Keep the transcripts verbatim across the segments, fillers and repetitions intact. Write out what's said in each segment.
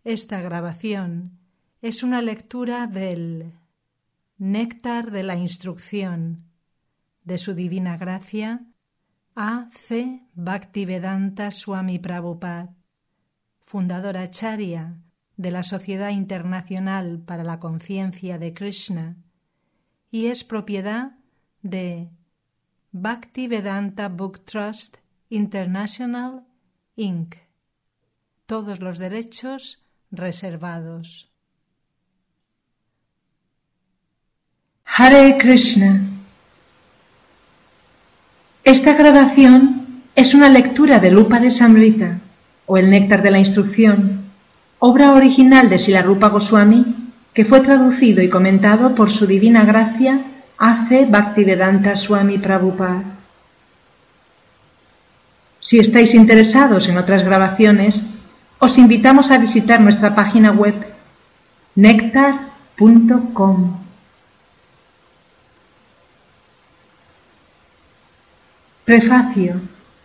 Esta grabación es una lectura del Néctar de la Instrucción de Su Divina Gracia A C Bhaktivedanta Swami Prabhupada, fundador acharya de la Sociedad Internacional para la Conciencia de Krishna, y es propiedad de Bhaktivedanta Book Trust International, incorporated. Todos los derechos reservados. Hare Krishna. Esta grabación es una lectura del Upadesamrita, o el Néctar de la Instrucción, obra original de Srila Rupa Goswami, que fue traducido y comentado por Su Divina Gracia A C Bhaktivedanta Swami Prabhupada. Si estáis interesados en otras grabaciones, os invitamos a visitar nuestra página web nectar punto com. Prefacio.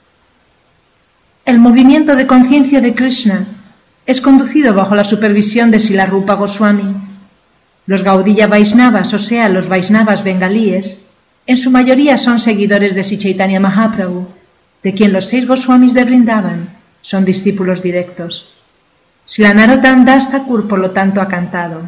El movimiento de conciencia de Krishna es conducido bajo la supervisión de Srila Rupa Goswami. Los Gaudiya Vaishnavas, o sea, los Vaishnavas bengalíes, en su mayoría son seguidores de Sri Chaitanya Mahaprabhu, de quien los seis Goswamis de Vrindavan son discípulos directos. Srila Narottam Das Thakur, por lo tanto, ha cantado: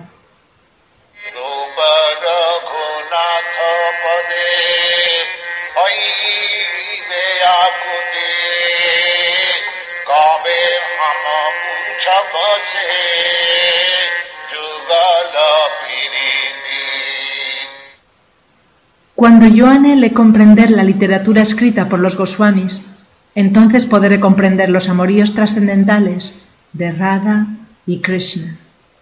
Cuando yo anhele comprender la literatura escrita por los Goswamis, entonces podré comprender los amoríos trascendentales de Radha y Krishna.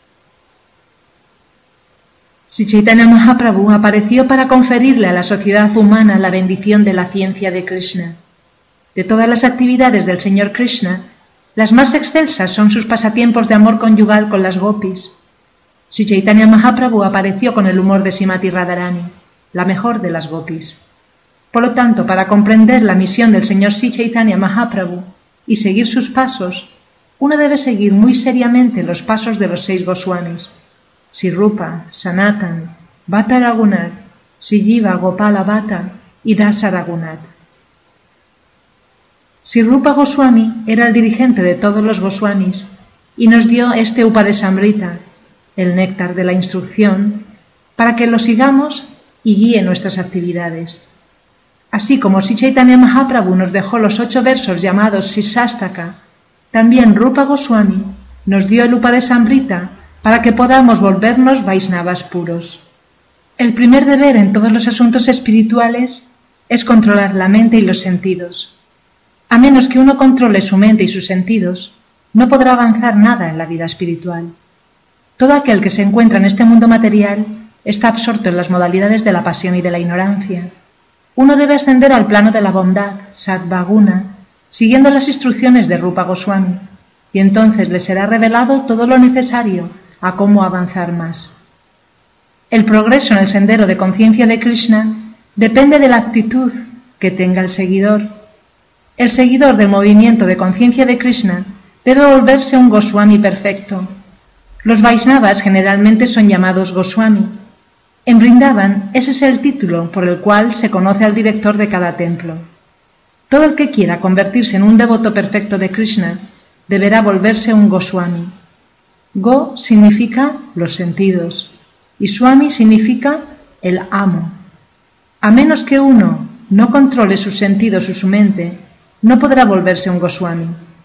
Sri Chaitanya Mahaprabhu apareció para conferirle a la sociedad humana la bendición de la ciencia de Krishna. De todas las actividades del Señor Krishna, las más excelsas son sus pasatiempos de amor conyugal con las gopis. Sri Chaitanya Mahaprabhu apareció con el humor de Srimati Radharani, la mejor de las gopis. Por lo tanto, para comprender la misión del Señor Sri Chaitanya Mahaprabhu y seguir sus pasos, uno debe seguir muy seriamente los pasos de los seis Goswamis: Sri Rupa, Sanatan, Bhatta Raghunath, Sri Jiva Gopala Bhatta y Dasa Raghunath. Sri Rupa Goswami era el dirigente de todos los Goswamis y nos dio este Upadesamrita, el Néctar de la Instrucción, para que lo sigamos y guíe nuestras actividades. Así como Sri Chaitanya Mahaprabhu nos dejó los ocho versos llamados Sisastaka, también Rupa Goswami nos dio el Upadesamrita para que podamos volvernos Vaishnavas puros. El primer deber en todos los asuntos espirituales es controlar la mente y los sentidos. A menos que uno controle su mente y sus sentidos, no podrá avanzar nada en la vida espiritual. Todo aquel que se encuentra en este mundo material está absorto en las modalidades de la pasión y de la ignorancia. Uno debe ascender al plano de la bondad, Sattva-guna, siguiendo las instrucciones de Rupa Goswami, y entonces le será revelado todo lo necesario a cómo avanzar más. El progreso en el sendero de conciencia de Krishna depende de la actitud que tenga el seguidor. El seguidor del movimiento de conciencia de Krishna debe volverse un Goswami perfecto. Los Vaishnavas generalmente son llamados Goswami. En Vrindavan ese es el título por el cual se conoce al director de cada templo. Todo el que quiera convertirse en un devoto perfecto de Krishna deberá volverse un Goswami. Go significa los sentidos y Swami significa el amo. A menos que uno no controle sus sentidos o su mente, no podrá volverse un Goswami.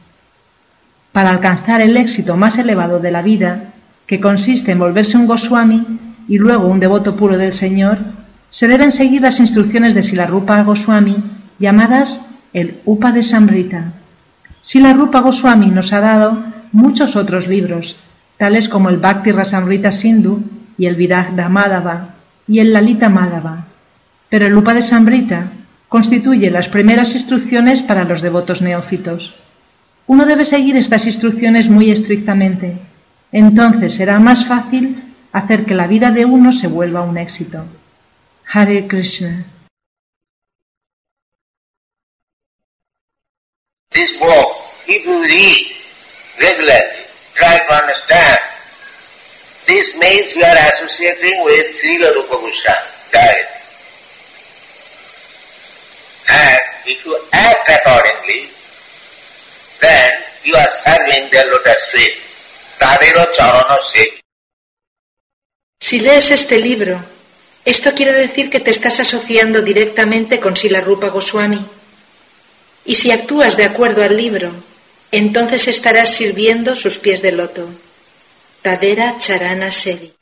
Para alcanzar el éxito más elevado de la vida, que consiste en volverse un Goswami y luego un devoto puro del Señor, se deben seguir las instrucciones de Srila Rupa Goswami, llamadas el Upadesamrita. Srila Rupa Goswami nos ha dado muchos otros libros, tales como el Bhakti Rasamrita Sindhu y el Viragda Madhava y el Lalita Madhava, pero el Upadesamrita constituye las primeras instrucciones para los devotos neófitos. Uno debe seguir estas instrucciones muy estrictamente, entonces será más fácil hacer que la vida de uno se vuelva un éxito. Hare Krishna. This book, if you read regularly, try to understand. This means you are associating with Srila Rupa Goswami, right? And if you act accordingly, then you are serving their lotus feet. Tadero charana se. Si lees este libro, esto quiere decir que te estás asociando directamente con Srila Rupa Goswami. Y si actúas de acuerdo al libro, entonces estarás sirviendo sus pies de loto. Tadera Charana Sevi.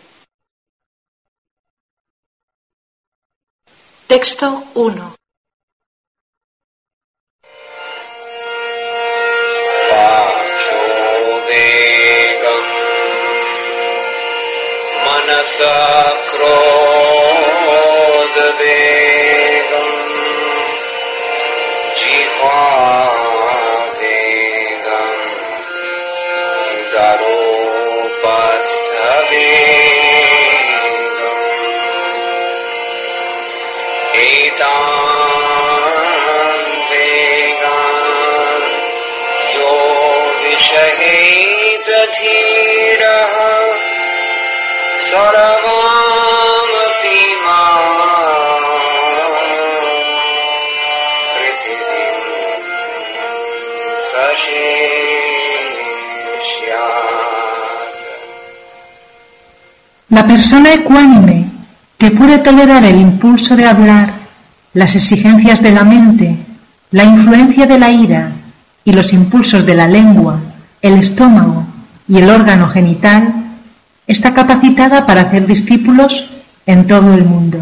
Texto uno. Manasa krodha vegam jihva vegam daropastha vegam etam vegam yo vishaheta dhiraha sarvamapi mam prithivim sashishyat. La persona ecuánime que puede tolerar el impulso de hablar, las exigencias de la mente, la influencia de la ira y los impulsos de la lengua, el estómago y el órgano genital, está capacitada para hacer discípulos en todo el mundo.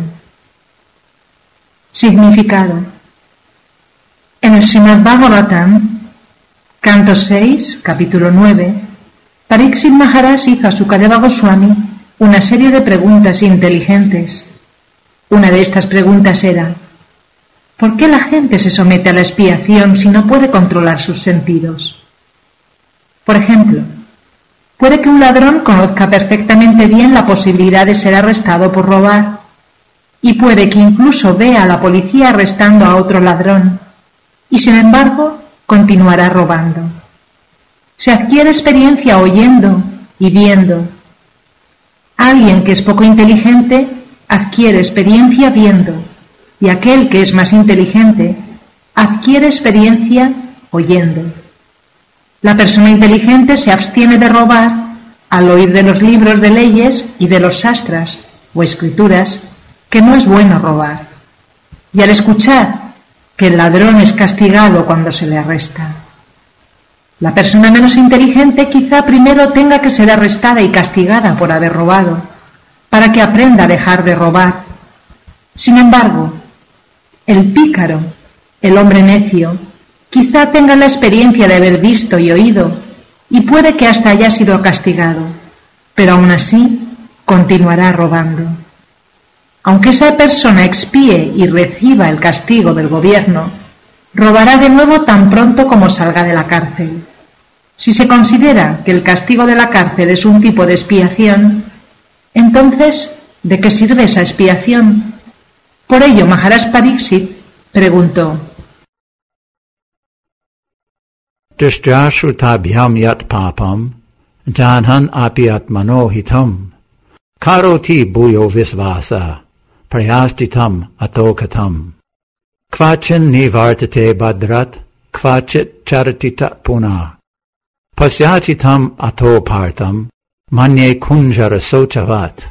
Significado. En el Srimad Bhagavatam, canto seis, capítulo nueve, Pariksit Maharaj hizo a Sukadeva Goswami una serie de preguntas inteligentes. Una de estas preguntas era: ¿por qué la gente se somete a la expiación si no puede controlar sus sentidos? Por ejemplo, puede que un ladrón conozca perfectamente bien la posibilidad de ser arrestado por robar, y puede que incluso vea a la policía arrestando a otro ladrón, y sin embargo continuará robando. Se adquiere experiencia oyendo y viendo. Alguien que es poco inteligente adquiere experiencia viendo, y aquel que es más inteligente adquiere experiencia oyendo. La persona inteligente se abstiene de robar al oír de los libros de leyes y de los sastras o escrituras que no es bueno robar, y al escuchar que el ladrón es castigado cuando se le arresta. La persona menos inteligente quizá primero tenga que ser arrestada y castigada por haber robado, para que aprenda a dejar de robar. Sin embargo, el pícaro, el hombre necio, quizá tenga la experiencia de haber visto y oído, y puede que hasta haya sido castigado, pero aún así continuará robando. Aunque esa persona expíe y reciba el castigo del gobierno, robará de nuevo tan pronto como salga de la cárcel. Si se considera que el castigo de la cárcel es un tipo de expiación, entonces, ¿de qué sirve esa expiación? Por ello, Maharaj Pariksit preguntó: Drishtya shrutabhyam yat papam janhan api atmano hitam karoti bhuyo visvasa prayastitam atokatam kvachin nivartate badrat kvachit charatita puna pasyachitam atopartam manye kunjara sochavat.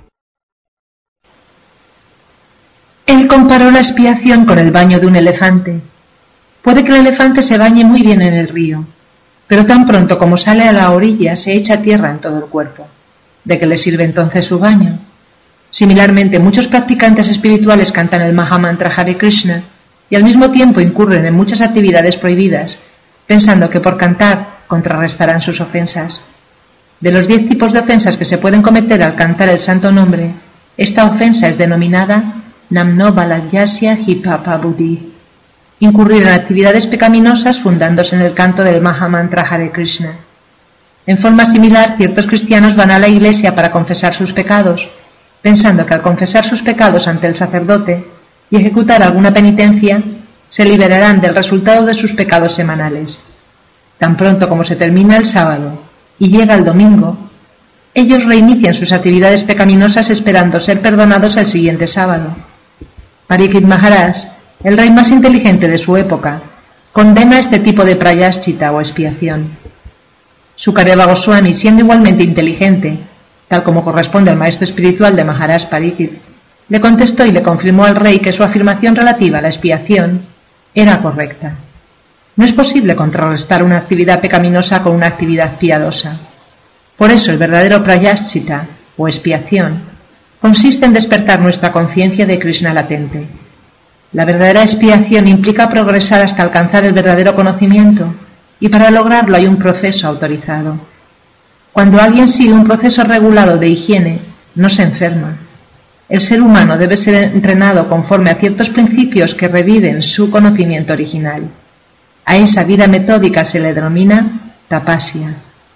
Él comparó la expiación con el baño de un elefante. Puede que el elefante se bañe muy bien en el río, pero tan pronto como sale a la orilla se echa tierra en todo el cuerpo. ¿De qué le sirve entonces su baño? Similarmente, muchos practicantes espirituales cantan el Mahamantra Hare Krishna y al mismo tiempo incurren en muchas actividades prohibidas, pensando que por cantar contrarrestarán sus ofensas. De los diez tipos de ofensas que se pueden cometer al cantar el santo nombre, esta ofensa es denominada Namno Baladyasya Hipapa Buddhi, incurrir en actividades pecaminosas fundándose en el canto del Mahamantra Hare Krishna. En forma similar, ciertos cristianos van a la iglesia para confesar sus pecados, pensando que al confesar sus pecados ante el sacerdote y ejecutar alguna penitencia, se liberarán del resultado de sus pecados semanales. Tan pronto como se termina el sábado y llega el domingo, ellos reinician sus actividades pecaminosas esperando ser perdonados el siguiente sábado. Parikshit Maharaj, el rey más inteligente de su época, condena este tipo de prayashchita o expiación. Sukadeva Goswami, siendo igualmente inteligente, tal como corresponde al maestro espiritual de Maharaj Parikshit, le contestó y le confirmó al rey que su afirmación relativa a la expiación era correcta. No es posible contrarrestar una actividad pecaminosa con una actividad piadosa. Por eso el verdadero prayashchita o expiación consiste en despertar nuestra conciencia de Krishna latente. La verdadera expiación implica progresar hasta alcanzar el verdadero conocimiento, y para lograrlo hay un proceso autorizado. Cuando alguien sigue un proceso regulado de higiene, no se enferma. El ser humano debe ser entrenado conforme a ciertos principios que reviven su conocimiento original. A esa vida metódica se le denomina tapasya.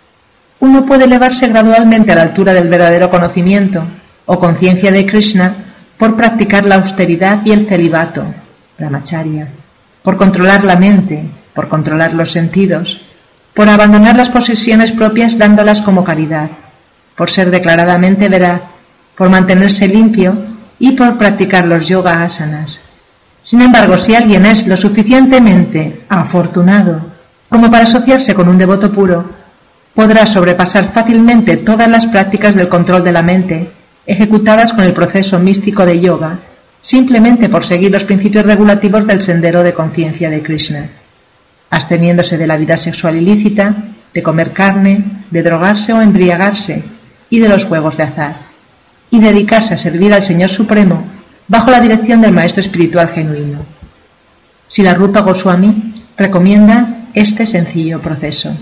Uno puede elevarse gradualmente a la altura del verdadero conocimiento o conciencia de Krishna por practicar la austeridad y el celibato, brahmacharya, por controlar la mente, por controlar los sentidos, por abandonar las posesiones propias dándolas como caridad, por ser declaradamente veraz, por mantenerse limpio y por practicar los yoga asanas. Sin embargo, si alguien es lo suficientemente afortunado como para asociarse con un devoto puro, podrá sobrepasar fácilmente todas las prácticas del control de la mente ejecutadas con el proceso místico de yoga, simplemente por seguir los principios regulativos del sendero de conciencia de Krishna, absteniéndose de la vida sexual ilícita, de comer carne, de drogarse o embriagarse y de los juegos de azar, y dedicarse a servir al Señor Supremo bajo la dirección del Maestro Espiritual genuino. Srila Rupa Goswami recomienda este sencillo proceso.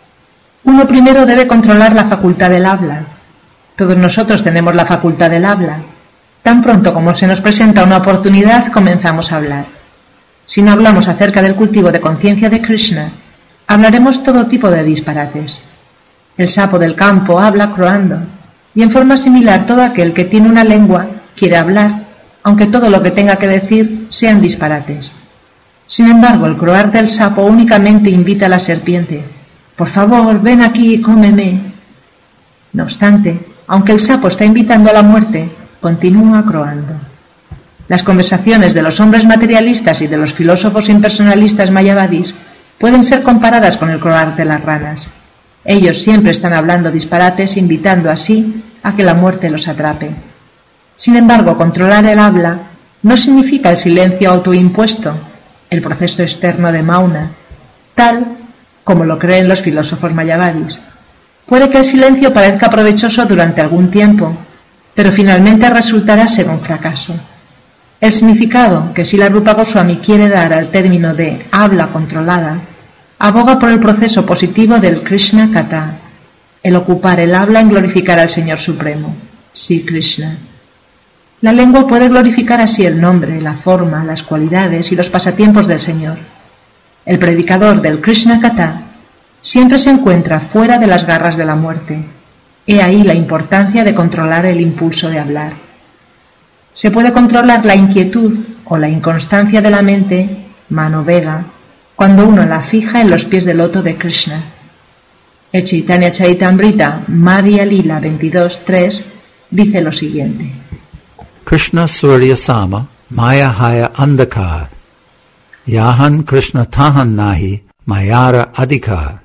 Uno primero debe controlar la facultad del habla. Todos nosotros tenemos la facultad del habla. Tan pronto como se nos presenta una oportunidad, comenzamos a hablar. Si no hablamos acerca del cultivo de conciencia de Krishna, hablaremos todo tipo de disparates. El sapo del campo habla croando, y en forma similar todo aquel que tiene una lengua quiere hablar, aunque todo lo que tenga que decir sean disparates. Sin embargo, el croar del sapo únicamente invita a la serpiente: por favor, ven aquí y cómeme. No obstante, aunque el sapo está invitando a la muerte, continúa croando. Las conversaciones de los hombres materialistas y de los filósofos impersonalistas mayavadis pueden ser comparadas con el croar de las ranas. Ellos siempre están hablando disparates, invitando así a que la muerte los atrape. Sin embargo, controlar el habla no significa el silencio autoimpuesto, el proceso externo de Mauna, tal como lo creen los filósofos mayavadis. Puede que el silencio parezca provechoso durante algún tiempo, pero finalmente resultará ser un fracaso. El significado que Srila Rupa Goswami quiere dar al término de habla controlada aboga por el proceso positivo del Krishna Kata, el ocupar el habla en glorificar al Señor Supremo, Sri Krishna. La lengua puede glorificar así el nombre, la forma, las cualidades y los pasatiempos del Señor. El predicador del Krishna Kata siempre se encuentra fuera de las garras de la muerte. He ahí la importancia de controlar el impulso de hablar. Se puede controlar la inquietud o la inconstancia de la mente, mano vega, cuando uno la fija en los pies del loto de Krishna. El Chaitanya Charitamrita, Madhya Lila veintidós tres, dice lo siguiente: Krishna Surya Sama, Maya Haya Andakar, Yahan Krishna Tahan Nahi, Mayara Adhikar.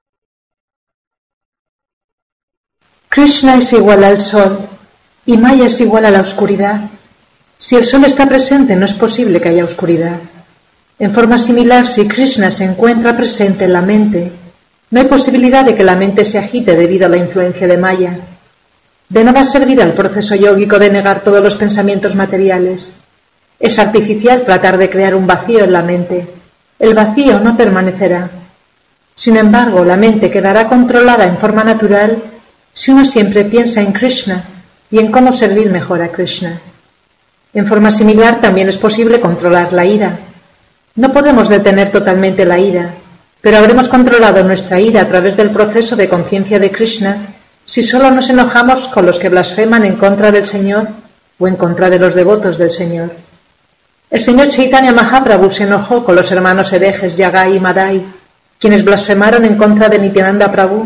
Krishna es igual al sol y Maya es igual a la oscuridad. Si el sol está presente, no es posible que haya oscuridad. En forma similar, si Krishna se encuentra presente en la mente, no hay posibilidad de que la mente se agite debido a la influencia de Maya. De nada servirá el proceso yógico de negar todos los pensamientos materiales. Es artificial tratar de crear un vacío en la mente. El vacío no permanecerá. Sin embargo, la mente quedará controlada en forma natural si uno siempre piensa en Krishna y en cómo servir mejor a Krishna. En forma similar, también es posible controlar la ira. No podemos detener totalmente la ira, pero habremos controlado nuestra ira a través del proceso de conciencia de Krishna si solo nos enojamos con los que blasfeman en contra del Señor o en contra de los devotos del Señor. El Señor Chaitanya Mahaprabhu se enojó con los hermanos herejes Yagai y Madai, quienes blasfemaron en contra de Nityananda Prabhu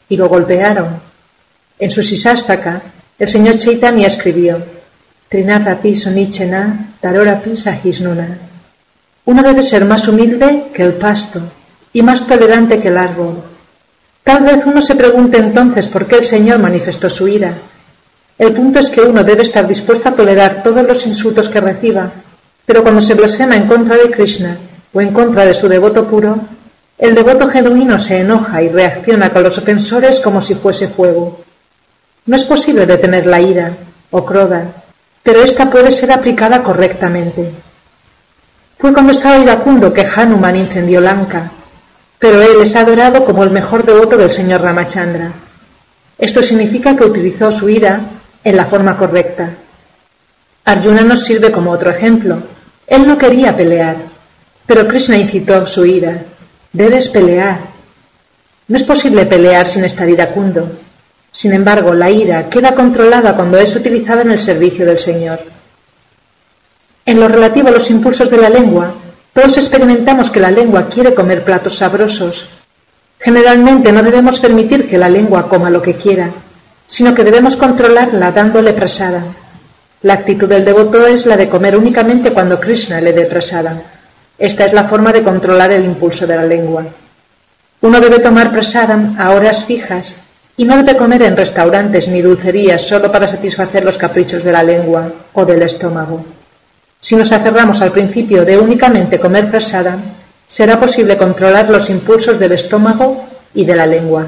y lo golpearon. En su Sisastaka, el señor Chaitanya escribió: Trinatapi sonichena tarorapi sahisnuna. Uno debe ser más humilde que el pasto y más tolerante que el árbol. Tal vez uno se pregunte entonces por qué el Señor manifestó su ira. El punto es que uno debe estar dispuesto a tolerar todos los insultos que reciba, pero cuando se blasfema en contra de Krishna o en contra de su devoto puro, el devoto genuino se enoja y reacciona con los ofensores como si fuese fuego. No es posible detener la ira o kroda, pero ésta puede ser aplicada correctamente. Fue cuando estaba iracundo que Hanuman incendió Lanka, pero él es adorado como el mejor devoto del señor Ramachandra. Esto significa que utilizó su ira en la forma correcta. Arjuna nos sirve como otro ejemplo. Él no quería pelear, pero Krishna incitó su ira. Debes pelear. No es posible pelear sin estar iracundo. Sin embargo, la ira queda controlada cuando es utilizada en el servicio del Señor. En lo relativo a los impulsos de la lengua, todos experimentamos que la lengua quiere comer platos sabrosos. Generalmente no debemos permitir que la lengua coma lo que quiera, sino que debemos controlarla dándole prasada. La actitud del devoto es la de comer únicamente cuando Krishna le dé prasada. Esta es la forma de controlar el impulso de la lengua. Uno debe tomar prasadam a horas fijas y no debe comer en restaurantes ni dulcerías solo para satisfacer los caprichos de la lengua o del estómago. Si nos aferramos al principio de únicamente comer prasadam, será posible controlar los impulsos del estómago y de la lengua.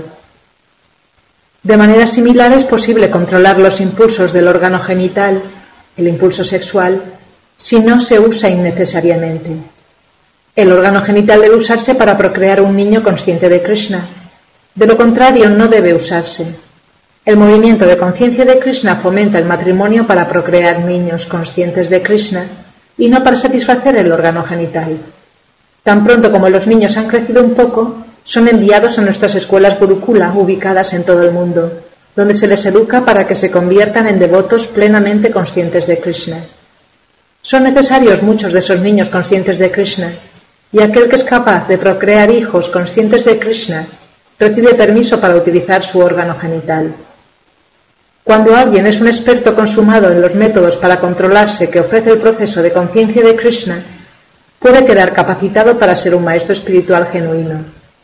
De manera similar es posible controlar los impulsos del órgano genital, el impulso sexual, si no se usa innecesariamente. El órgano genital debe usarse para procrear un niño consciente de Krishna. De lo contrario, no debe usarse. El movimiento de conciencia de Krishna fomenta el matrimonio para procrear niños conscientes de Krishna y no para satisfacer el órgano genital. Tan pronto como los niños han crecido un poco, son enviados a nuestras escuelas Gurukula ubicadas en todo el mundo, donde se les educa para que se conviertan en devotos plenamente conscientes de Krishna. Son necesarios muchos de esos niños conscientes de Krishna, y aquel que es capaz de procrear hijos conscientes de Krishna recibe permiso para utilizar su órgano genital. Cuando alguien es un experto consumado en los métodos para controlarse que ofrece el proceso de conciencia de Krishna, puede quedar capacitado para ser un maestro espiritual genuino.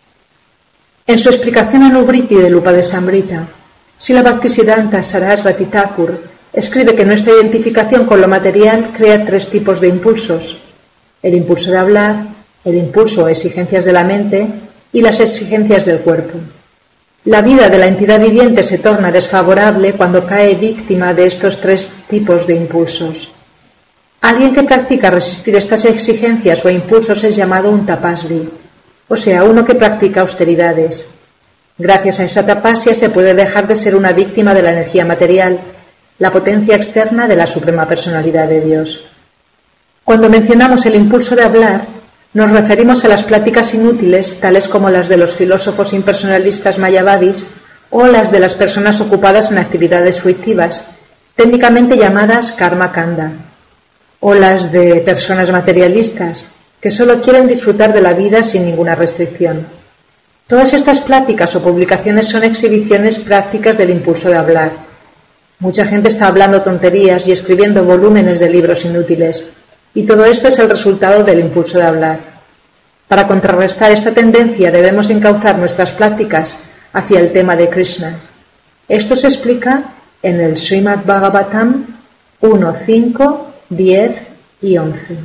En su explicación a Nubriti del Upadesamrita, Srila Bhaktisiddhanta Sarasvati Thakur escribe que nuestra identificación con lo material crea tres tipos de impulsos: el impulso de hablar, el impulso o exigencias de la mente y las exigencias del cuerpo. La vida de la entidad viviente se torna desfavorable cuando cae víctima de estos tres tipos de impulsos. Alguien que practica resistir estas exigencias o impulsos es llamado un tapasvi, o sea, uno que practica austeridades. Gracias a esa tapasya se puede dejar de ser una víctima de la energía material, la potencia externa de la Suprema Personalidad de Dios. Cuando mencionamos el impulso de hablar, nos referimos a las pláticas inútiles, tales como las de los filósofos impersonalistas mayavadis o las de las personas ocupadas en actividades fruitivas, técnicamente llamadas karma kanda, o las de personas materialistas, que solo quieren disfrutar de la vida sin ninguna restricción. Todas estas pláticas o publicaciones son exhibiciones prácticas del impulso de hablar. Mucha gente está hablando tonterías y escribiendo volúmenes de libros inútiles, y todo esto es el resultado del impulso de hablar. Para contrarrestar esta tendencia debemos encauzar nuestras prácticas hacia el tema de Krishna. Esto se explica en el Srimad Bhagavatam uno, cinco, diez y once.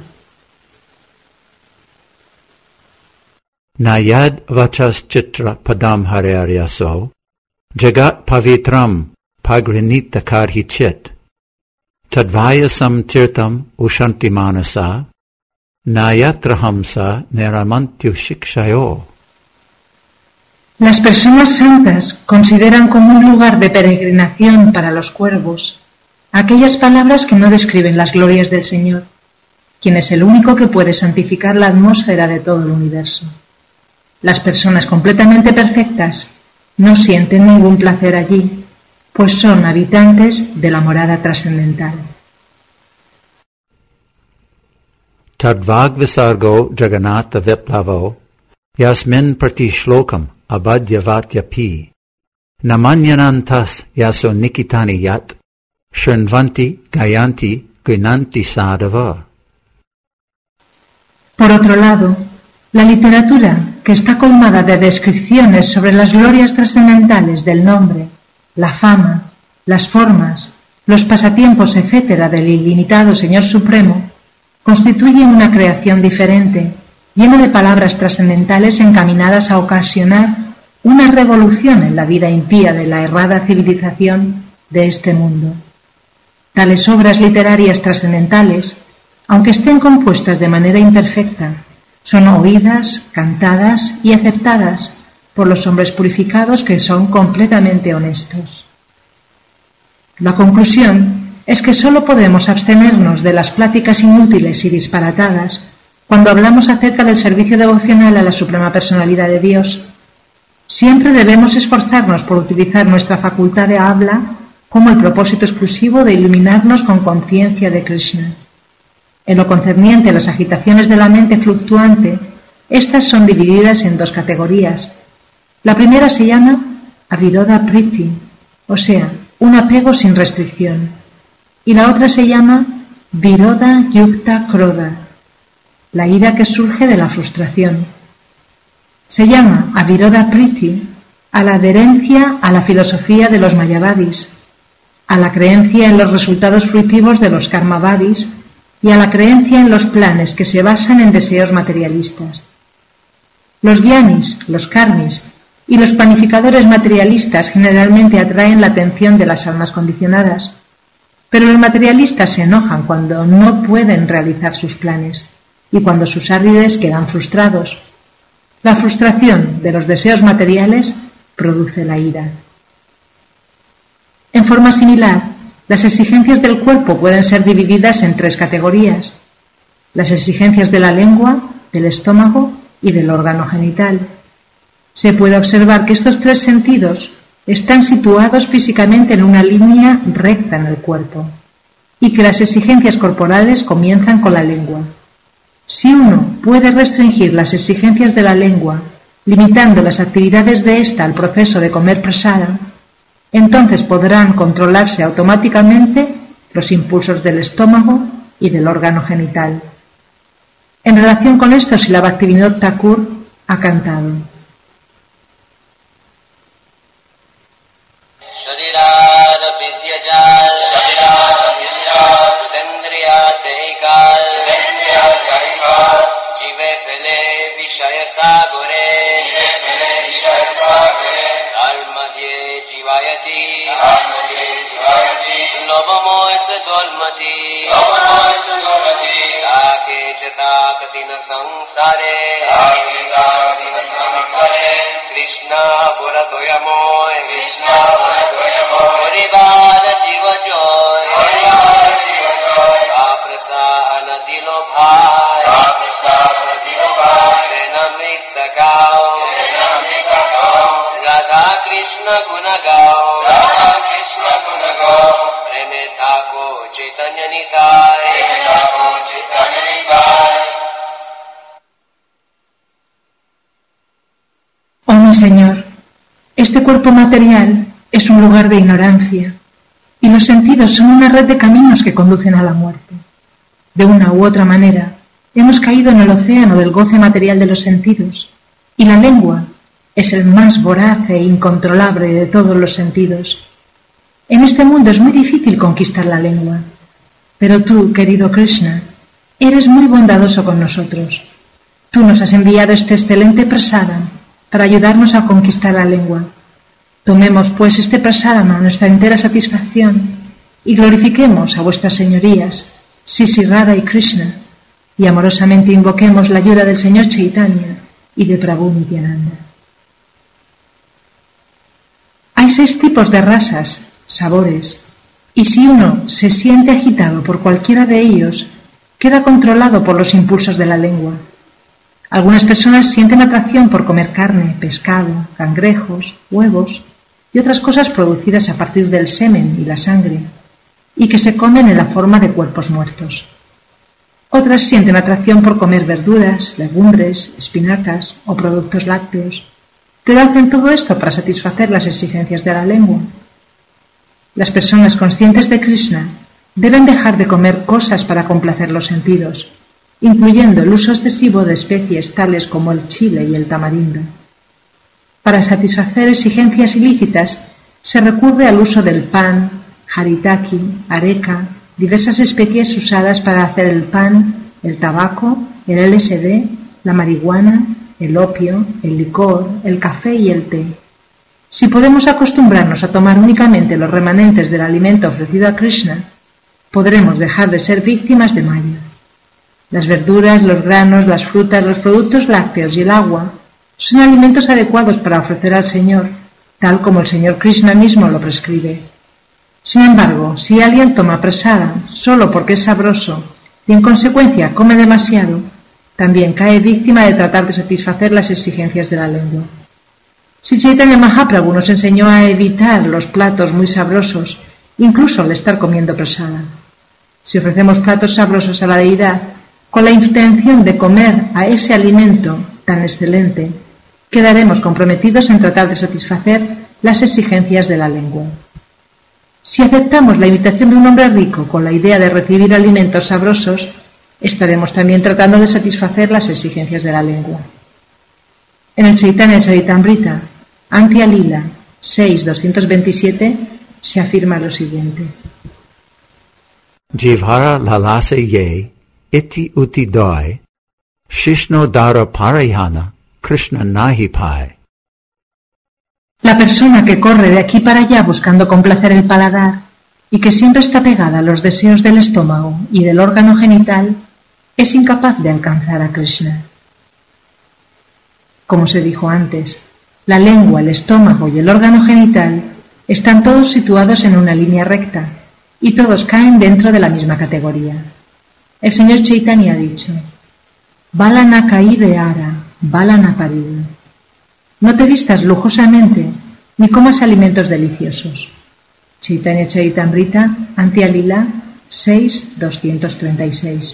Nayad vachas chitra padam haryaso jagat pavitram pagrinita karhi chit tadvayasam tirtam ushanti manasa nayatrahamsa neramantyu shikshayo. Las personas santas consideran como un lugar de peregrinación para los cuervos aquellas palabras que no describen las glorias del Señor, quien es el único que puede santificar la atmósfera de todo el universo. Las personas completamente perfectas no sienten ningún placer allí, pues son habitantes de la morada trascendental. Tadvag visargo jagannatha viplavo yasmin prati shlokam abhadyavatyapi namanyanantas yaso nikitani yat, shrinvanti gayanti grinanti sadava. Por otro lado, la literatura, que está colmada de descripciones sobre las glorias trascendentales del nombre, la fama, las formas, los pasatiempos, etcétera del ilimitado Señor Supremo, constituye una creación diferente, llena de palabras trascendentales encaminadas a ocasionar una revolución en la vida impía de la errada civilización de este mundo. Tales obras literarias trascendentales, aunque estén compuestas de manera imperfecta, son oídas, cantadas y aceptadas por los hombres purificados que son completamente honestos. La conclusión es que sólo podemos abstenernos de las pláticas inútiles y disparatadas cuando hablamos acerca del servicio devocional a la Suprema Personalidad de Dios. Siempre debemos esforzarnos por utilizar nuestra facultad de habla como el propósito exclusivo de iluminarnos con conciencia de Krishna. En lo concerniente a las agitaciones de la mente fluctuante, estas son divididas en dos categorías. La primera se llama Aviroda Priti, o sea, un apego sin restricción, y la otra se llama Viroda Yukta Krodha, la ira que surge de la frustración. Se llama Aviroda Priti a la adherencia a la filosofía de los Mayavadis, a la creencia en los resultados fruitivos de los Karmavadis y a la creencia en los planes que se basan en deseos materialistas. Los Gyanis, los Karmis y los planificadores materialistas generalmente atraen la atención de las almas condicionadas, pero los materialistas se enojan cuando no pueden realizar sus planes y cuando sus árdides quedan frustrados. La frustración de los deseos materiales produce la ira. En forma similar, las exigencias del cuerpo pueden ser divididas en tres categorías: las exigencias de la lengua, del estómago y del órgano genital. Se puede observar que estos tres sentidos están situados físicamente en una línea recta en el cuerpo y que las exigencias corporales comienzan con la lengua. Si uno puede restringir las exigencias de la lengua, limitando las actividades de ésta al proceso de comer prasada, entonces podrán controlarse automáticamente los impulsos del estómago y del órgano genital. En relación con esto, Srila Bhaktivinoda Thakur ha cantado: Krishna Boradoyamoy, Krishna Boradoyamoy, Haribara Jiva Joy, Haribara Jiva Joy, Aprasa Anadilo Bhai, Aprasa Anadilo Bhai, Senamrita Gao, Senamrita Gao, Radha Krishna Guna Gao, Radha Krishna Guna Gao, Preme Thako Chaitanya Nitai, Preme Thako Chaitanya Nitai. Oh mi Señor, este cuerpo material es un lugar de ignorancia y los sentidos son una red de caminos que conducen a la muerte. De una u otra manera, hemos caído en el océano del goce material de los sentidos y la lengua es el más voraz e incontrolable de todos los sentidos. En este mundo es muy difícil conquistar la lengua, pero tú, querido Krishna, eres muy bondadoso con nosotros. Tú nos has enviado este excelente prasadam para ayudarnos a conquistar la lengua. Tomemos pues este prasadam a nuestra entera satisfacción y glorifiquemos a vuestras señorías, Sisi Radha y Krishna, y amorosamente invoquemos la ayuda del Señor Chaitanya y de Prabhu Nityananda. Hay seis tipos de rasas, sabores, y si uno se siente agitado por cualquiera de ellos, queda controlado por los impulsos de la lengua. Algunas personas sienten atracción por comer carne, pescado, cangrejos, huevos y otras cosas producidas a partir del semen y la sangre y que se comen en la forma de cuerpos muertos. Otras sienten atracción por comer verduras, legumbres, espinacas o productos lácteos. pero hacen todo esto para satisfacer las exigencias de la lengua. Las personas conscientes de Krishna deben dejar de comer cosas para complacer los sentidos, incluyendo el uso excesivo de especies tales como el chile y el tamarindo. Para satisfacer exigencias ilícitas se recurre al uso del pan, haritaki, areca, diversas especies usadas para hacer el pan, el tabaco, el L S D, la marihuana, el opio, el licor, el café y el té. Si podemos acostumbrarnos a tomar únicamente los remanentes del alimento ofrecido a Krishna, podremos dejar de ser víctimas de Maya. Las verduras, los granos, las frutas, los productos lácteos y el agua son alimentos adecuados para ofrecer al Señor, tal como el Señor Krishna mismo lo prescribe. Sin embargo, si alguien toma prasada solo porque es sabroso y en consecuencia come demasiado, también cae víctima de tratar de satisfacer las exigencias de la lengua. Si Chaitanya Mahaprabhu nos enseñó a evitar los platos muy sabrosos, incluso al estar comiendo prasada. Si ofrecemos platos sabrosos a la deidad con la intención de comer a ese alimento tan excelente, quedaremos comprometidos en tratar de satisfacer las exigencias de la lengua. Si aceptamos la invitación de un hombre rico con la idea de recibir alimentos sabrosos, estaremos también tratando de satisfacer las exigencias de la lengua. En el Chaitanya Charitamrita, Antya Lila seis doscientos veintisiete, se afirma lo siguiente. Jivhara lalase ye, iti uti doi, shishno dara parayana, Krishna nahi pai. La persona que corre de aquí para allá buscando complacer el paladar y que siempre está pegada a los deseos del estómago y del órgano genital es incapaz de alcanzar a Krishna. Como se dijo antes, la lengua, el estómago y el órgano genital están todos situados en una línea recta y todos caen dentro de la misma categoría. El señor Chaitanya ha dicho: Balana caide ara, balana paridu. No te vistas lujosamente ni comas alimentos deliciosos. Chaitanya Charitamrita, Antya Lila seis doscientos treinta y seis.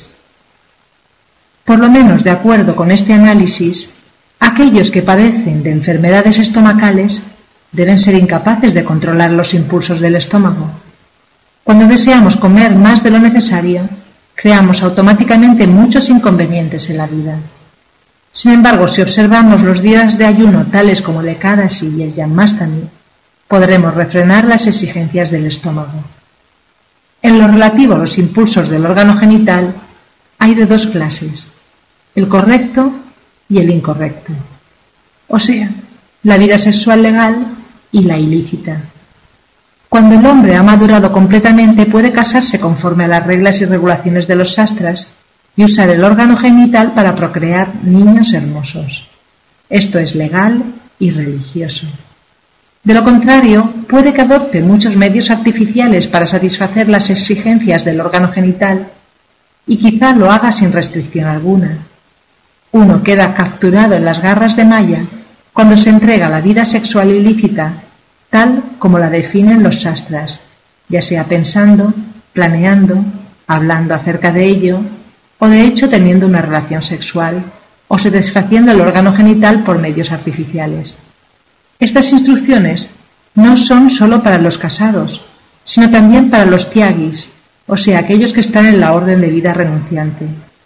Por lo menos, de acuerdo con este análisis, aquellos que padecen de enfermedades estomacales deben ser incapaces de controlar los impulsos del estómago. Cuando deseamos comer más de lo necesario, creamos automáticamente muchos inconvenientes en la vida. Sin embargo, si observamos los días de ayuno tales como el Ekadasi y el Janmashtami, podremos refrenar las exigencias del estómago. En lo relativo a los impulsos del órgano genital, hay de dos clases: el correcto y el incorrecto, o sea, la vida sexual legal y la ilícita. Cuando el hombre ha madurado completamente, puede casarse conforme a las reglas y regulaciones de los sastras y usar el órgano genital para procrear niños hermosos. Esto es legal y religioso. De lo contrario, puede que adopte muchos medios artificiales para satisfacer las exigencias del órgano genital y quizá lo haga sin restricción alguna. Uno queda capturado en las garras de Maya cuando se entrega a la vida sexual ilícita, tal como la definen los sastras, ya sea pensando, planeando, hablando acerca de ello, o de hecho teniendo una relación sexual, o satisfaciendo el órgano genital por medios artificiales. Estas instrucciones no son sólo para los casados, sino también para los tyagis, o sea, aquellos que están en la orden de vida renunciante.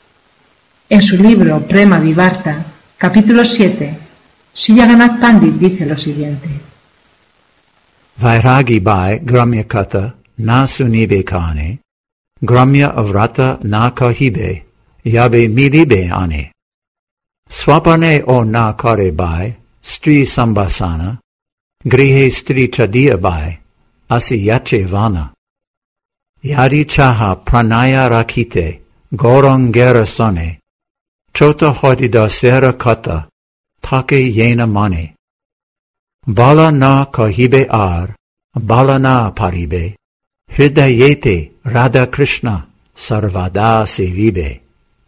En su libro Prema Vivarta, capítulo siete, Sri Jagannath Pandit dice lo siguiente: Vairagi bai gramya kata na sunibe kane, gramya avrata na kahibe, yabe milibe ane. Swapane o na kare bai, stri sambasana, grihe stri chadiya bai, asi yache vana. Yadi chaha pranaya rakite, gorongera sone, chota hodida sera kata, take yena mane. Bala na kahibe ar, bala na paribe, hridayete Radha Krishna sarvada sevibe.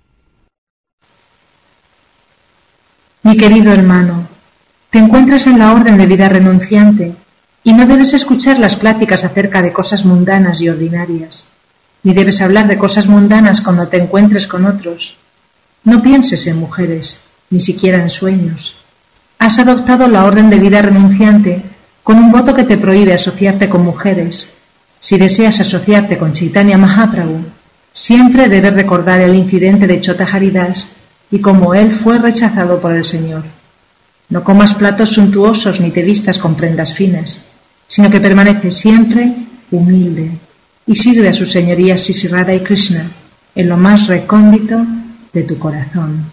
Mi querido hermano, te encuentras en la orden de vida renunciante y no debes escuchar las pláticas acerca de cosas mundanas y ordinarias, ni debes hablar de cosas mundanas cuando te encuentres con otros. No pienses en mujeres, ni siquiera en sueños. has adoptado la orden de vida renunciante con un voto que te prohíbe asociarte con mujeres. Si deseas asociarte con Chaitanya Mahaprabhu, siempre debes recordar el incidente de Chota Haridas y cómo él fue rechazado por el Señor. No comas platos suntuosos ni te vistas con prendas finas, sino que permanece siempre humilde y sirve a sus señorías Sisirada y Krishna en lo más recóndito de tu corazón.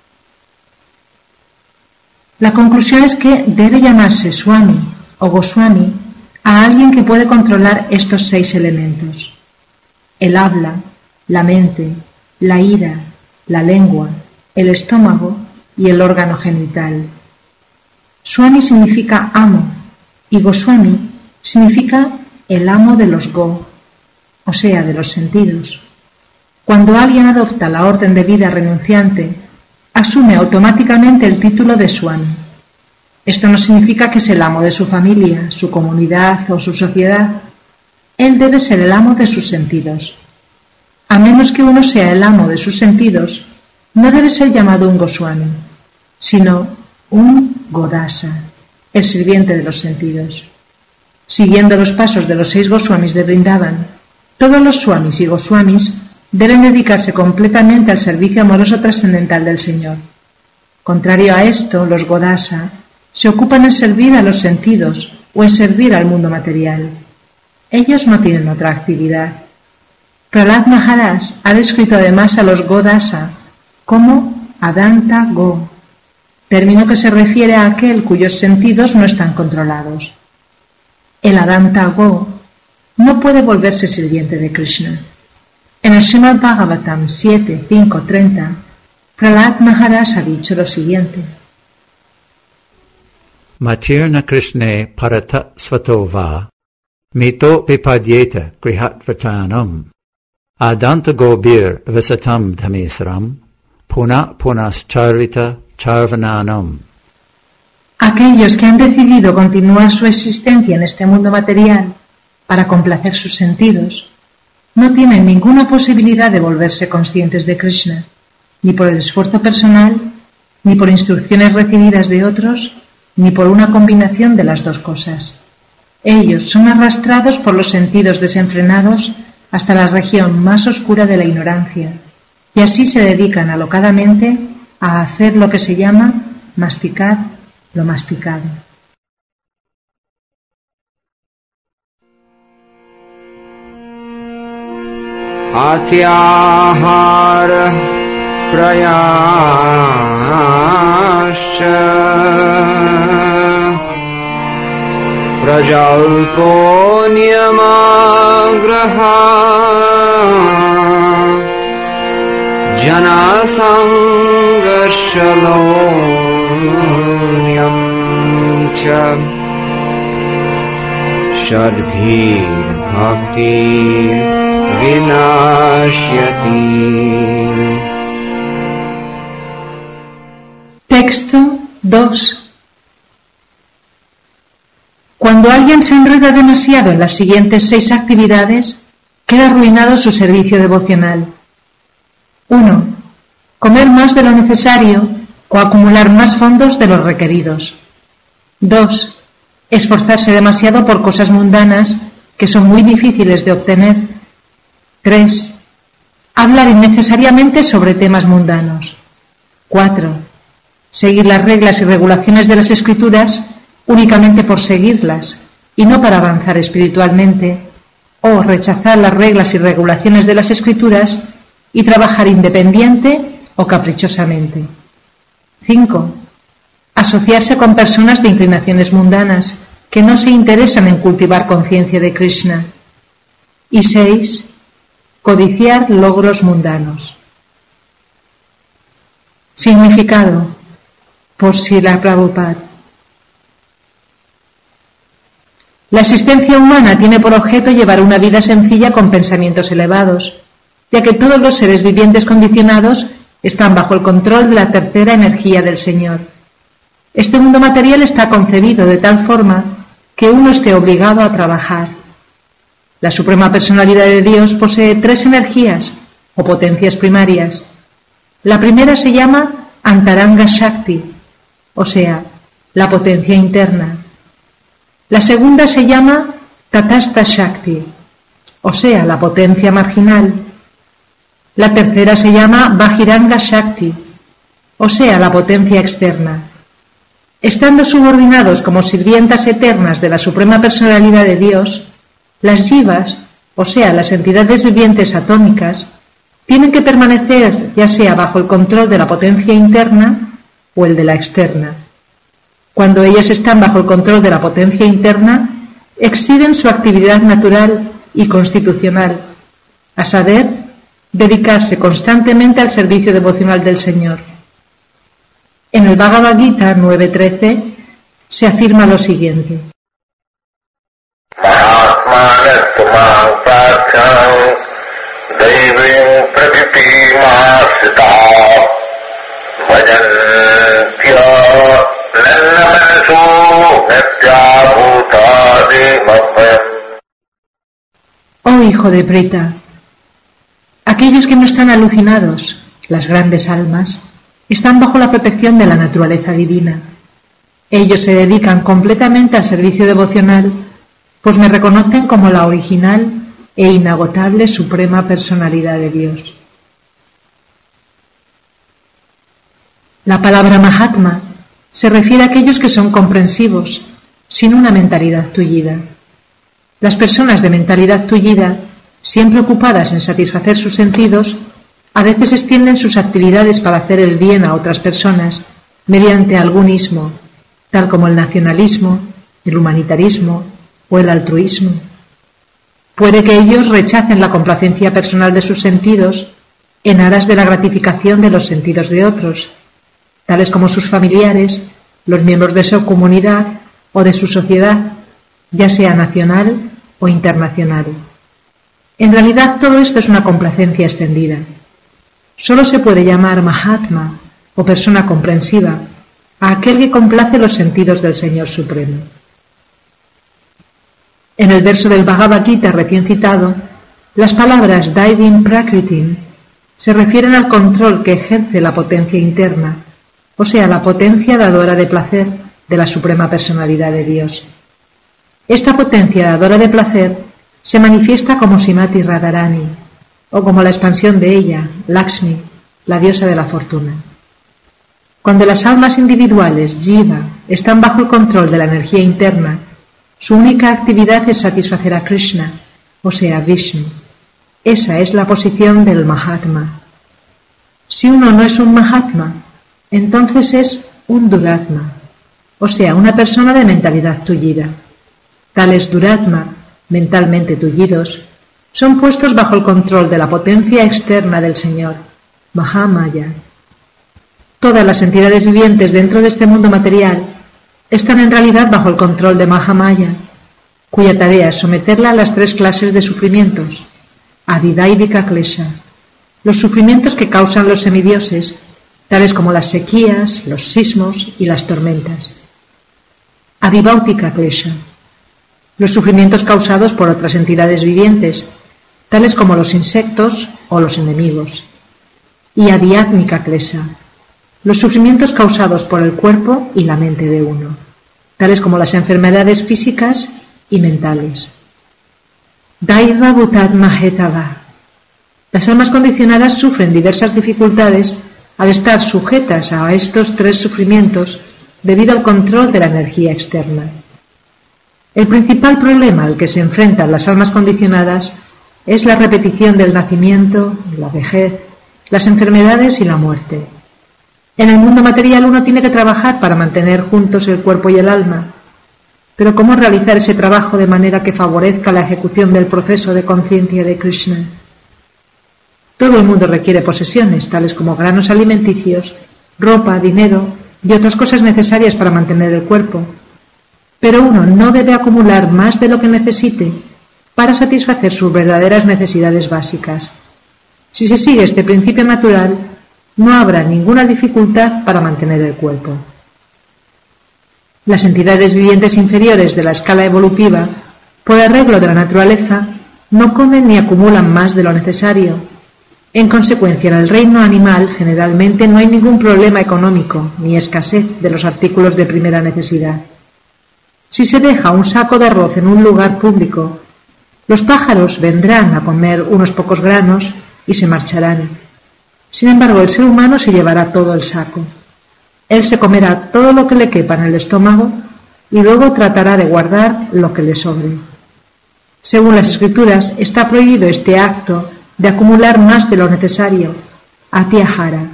La conclusión es que debe llamarse Swami o Goswami a alguien que puede controlar estos seis elementos: el habla, la mente, la ira, la lengua, el estómago y el órgano genital. Swami significa amo y Goswami significa el amo de los go, o sea, de los sentidos. Cuando alguien adopta la orden de vida renunciante, asume automáticamente el título de Swami. Esto no significa que es el amo de su familia, su comunidad o su sociedad. Él debe ser el amo de sus sentidos. A menos que uno sea el amo de sus sentidos, no debe ser llamado un Goswami, sino un Godasa, el sirviente de los sentidos. Siguiendo los pasos de los seis Goswamis de Vrindavan, todos los Swamis y Goswamis deben dedicarse completamente al servicio amoroso trascendental del Señor. Contrario a esto, los Godasa se ocupan en servir a los sentidos o en servir al mundo material. Ellos no tienen otra actividad. Prahlad Maharaj ha descrito además a los Godasa como Adanta Go, término que se refiere a aquel cuyos sentidos no están controlados. El Adanta Go no puede volverse sirviente de Krishna. En el Srimad Bhagavatam siete, cinco, treinta, Prahlad Maharaj ha dicho lo siguiente: Matirna Krishne Paratat Svatova Mito Pipadyeta Grihatvatanam Adanta Gobir Visatam Dhamisram Puna Punas Charvita Charvananam. Aquellos que han decidido continuar su existencia en este mundo material para complacer sus sentidos no tienen ninguna posibilidad de volverse conscientes de Krishna, ni por el esfuerzo personal, ni por instrucciones recibidas de otros, ni por una combinación de las dos cosas. Ellos son arrastrados por los sentidos desenfrenados hasta la región más oscura de la ignorancia, y así se dedican alocadamente a hacer lo que se llama masticar lo masticado. Atyahara prayascha prajalpo niyamagraha janasangashalonyam cha shadbhir bhakti vinashyati. Texto dos. Cuando alguien se enreda demasiado en las siguientes seis actividades, queda arruinado su servicio devocional. uno. Comer más de lo necesario o acumular más fondos de los requeridos. dos. Esforzarse demasiado por cosas mundanas que son muy difíciles de obtener. tres. Hablar innecesariamente sobre temas mundanos. cuatro. Seguir las reglas y regulaciones de las Escrituras únicamente por seguirlas y no para avanzar espiritualmente, o rechazar las reglas y regulaciones de las Escrituras y trabajar independiente o caprichosamente. cinco. Asociarse con personas de inclinaciones mundanas que no se interesan en cultivar conciencia de Krishna. Y seis. Codiciar logros mundanos. Significado por Srila Prabhupada. La existencia humana tiene por objeto llevar una vida sencilla con pensamientos elevados, ya que todos los seres vivientes condicionados están bajo el control de la tercera energía del Señor. Este mundo material está concebido de tal forma que uno esté obligado a trabajar. La Suprema Personalidad de Dios posee tres energías o potencias primarias. La primera se llama Antaranga Shakti, o sea, la potencia interna. La segunda se llama Tatastha Shakti, o sea, la potencia marginal. La tercera se llama Bajiranga Shakti, o sea, la potencia externa. Estando subordinados como sirvientas eternas de la Suprema Personalidad de Dios, las jivas, o sea, las entidades vivientes atómicas, tienen que permanecer ya sea bajo el control de la potencia interna o el de la externa. Cuando ellas están bajo el control de la potencia interna, exhiben su actividad natural y constitucional, a saber, dedicarse constantemente al servicio devocional del Señor. En el Bhagavad Gita nueve trece se afirma lo siguiente. Oh hijo de Prita, aquellos que no están alucinados, las grandes almas, están bajo la protección de la naturaleza divina. Ellos se dedican completamente al servicio devocional, pues me reconocen como la original e inagotable Suprema Personalidad de Dios. La palabra Mahatma se refiere a aquellos que son comprensivos, sin una mentalidad tullida. Las personas de mentalidad tullida, siempre ocupadas en satisfacer sus sentidos, a veces extienden sus actividades para hacer el bien a otras personas mediante algún ismo, tal como el nacionalismo, el humanitarismo o el altruismo. Puede que ellos rechacen la complacencia personal de sus sentidos en aras de la gratificación de los sentidos de otros, tales como sus familiares, los miembros de su comunidad o de su sociedad, ya sea nacional o internacional. En realidad todo esto es una complacencia extendida. Solo se puede llamar Mahatma o persona comprensiva a aquel que complace los sentidos del Señor Supremo. En el verso del Bhagavad Gita recién citado, las palabras Daivim Prakritim se refieren al control que ejerce la potencia interna, o sea, la potencia dadora de placer de la Suprema Personalidad de Dios. Esta potencia dadora de placer se manifiesta como Srimati Radharani, o como la expansión de ella, Lakshmi, la diosa de la fortuna. Cuando las almas individuales, Jiva, están bajo el control de la energía interna, su única actividad es satisfacer a Krishna, o sea, Vishnu. Esa es la posición del Mahatma. Si uno no es un Mahatma, entonces es un Duratma, o sea, una persona de mentalidad tullida. Tales Duratma, mentalmente tullidos, son puestos bajo el control de la potencia externa del Señor, Mahamaya. Todas las entidades vivientes dentro de este mundo material están en realidad bajo el control de Mahamaya, cuya tarea es someterla a las tres clases de sufrimientos, Adidaivika Klesha, los sufrimientos que causan los semidioses, tales como las sequías, los sismos y las tormentas. Adibhautika Klesha, los sufrimientos causados por otras entidades vivientes, tales como los insectos o los enemigos. Y Adhyatmika Klesha, los sufrimientos causados por el cuerpo y la mente de uno, tales como las enfermedades físicas y mentales. Daiva Bhutat Mahetava, las almas condicionadas sufren diversas dificultades al estar sujetas a estos tres sufrimientos debido al control de la energía externa. El principal problema al que se enfrentan las almas condicionadas es la repetición del nacimiento, la vejez, las enfermedades y la muerte. En el mundo material uno tiene que trabajar para mantener juntos el cuerpo y el alma, pero ¿cómo realizar ese trabajo de manera que favorezca la ejecución del proceso de conciencia de Krishna? Todo el mundo requiere posesiones, tales como granos alimenticios, ropa, dinero y otras cosas necesarias para mantener el cuerpo, pero uno no debe acumular más de lo que necesite para satisfacer sus verdaderas necesidades básicas. Si se sigue este principio natural, no habrá ninguna dificultad para mantener el cuerpo. Las entidades vivientes inferiores de la escala evolutiva, por arreglo de la naturaleza, no comen ni acumulan más de lo necesario, En consecuencia, en el reino animal generalmente no hay ningún problema económico ni escasez de los artículos de primera necesidad. Si se deja un saco de arroz en un lugar público, los pájaros vendrán a comer unos pocos granos y se marcharán. Sin embargo, el ser humano se llevará todo el saco. Él se comerá todo lo que le quepa en el estómago y luego tratará de guardar lo que le sobre. Según las Escrituras, está prohibido este acto de acumular más de lo necesario, atyahara.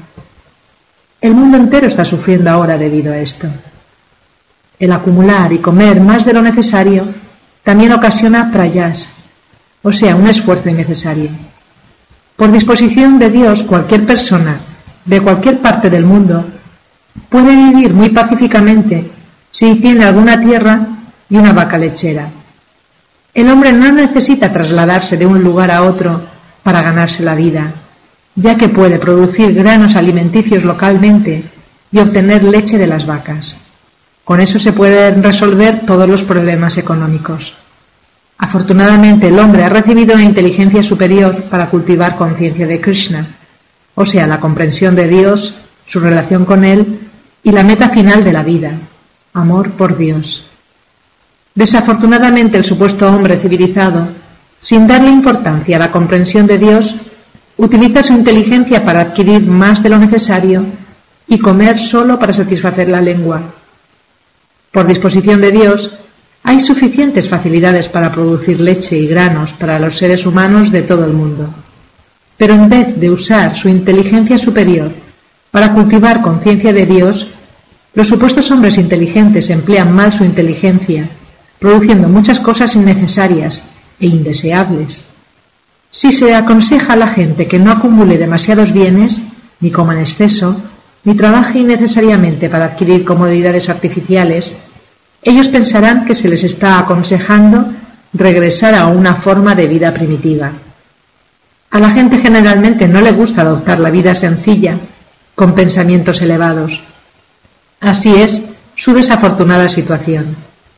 El mundo entero está sufriendo ahora debido a esto. El acumular y comer más de lo necesario también ocasiona prayas, o sea, un esfuerzo innecesario. Por disposición de Dios, cualquier persona de cualquier parte del mundo puede vivir muy pacíficamente si tiene alguna tierra y una vaca lechera. El hombre no necesita trasladarse de un lugar a otro para ganarse la vida, ya que puede producir granos alimenticios localmente y obtener leche de las vacas. Con eso se pueden resolver todos los problemas económicos. Afortunadamente, el hombre ha recibido una inteligencia superior para cultivar conciencia de Krishna, o sea, la comprensión de Dios, su relación con Él y la meta final de la vida, amor por Dios. Desafortunadamente, el supuesto hombre civilizado, sin darle importancia a la comprensión de Dios, utiliza su inteligencia para adquirir más de lo necesario y comer solo para satisfacer la lengua. Por disposición de Dios, hay suficientes facilidades para producir leche y granos para los seres humanos de todo el mundo. Pero en vez de usar su inteligencia superior para cultivar conciencia de Dios, los supuestos hombres inteligentes emplean mal su inteligencia, produciendo muchas cosas innecesarias e indeseables. Si se aconseja a la gente que no acumule demasiados bienes, ni coma en exceso, ni trabaje innecesariamente para adquirir comodidades artificiales, ellos pensarán que se les está aconsejando regresar a una forma de vida primitiva. A la gente generalmente no le gusta adoptar la vida sencilla, con pensamientos elevados. Así es su desafortunada situación.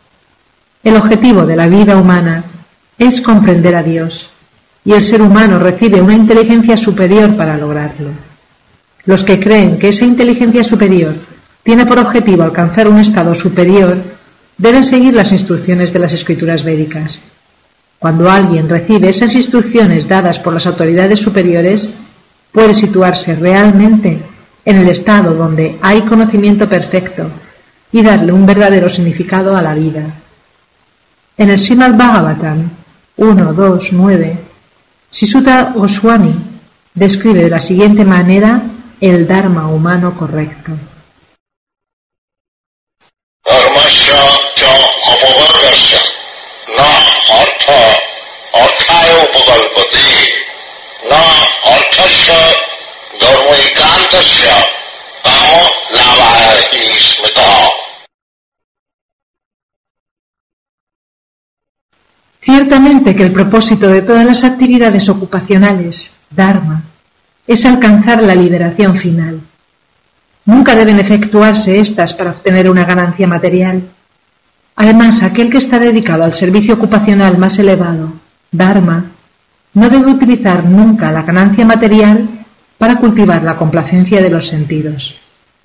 El objetivo de la vida humana es comprender a Dios, y el ser humano recibe una inteligencia superior para lograrlo. Los que creen que esa inteligencia superior tiene por objetivo alcanzar un estado superior deben seguir las instrucciones de las escrituras védicas. Cuando alguien recibe esas instrucciones dadas por las autoridades superiores, puede situarse realmente en el estado donde hay conocimiento perfecto y darle un verdadero significado a la vida. En el Srimad Bhagavatam uno, dos, nueve, Sisuta Goswami describe de la siguiente manera el Dharma humano correcto. Ciertamente que el propósito de todas las actividades ocupacionales, Dharma, es alcanzar la liberación final. Nunca deben efectuarse estas para obtener una ganancia material. Además, aquel que está dedicado al servicio ocupacional más elevado, Dharma, no debe utilizar nunca la ganancia material para cultivar la complacencia de los sentidos.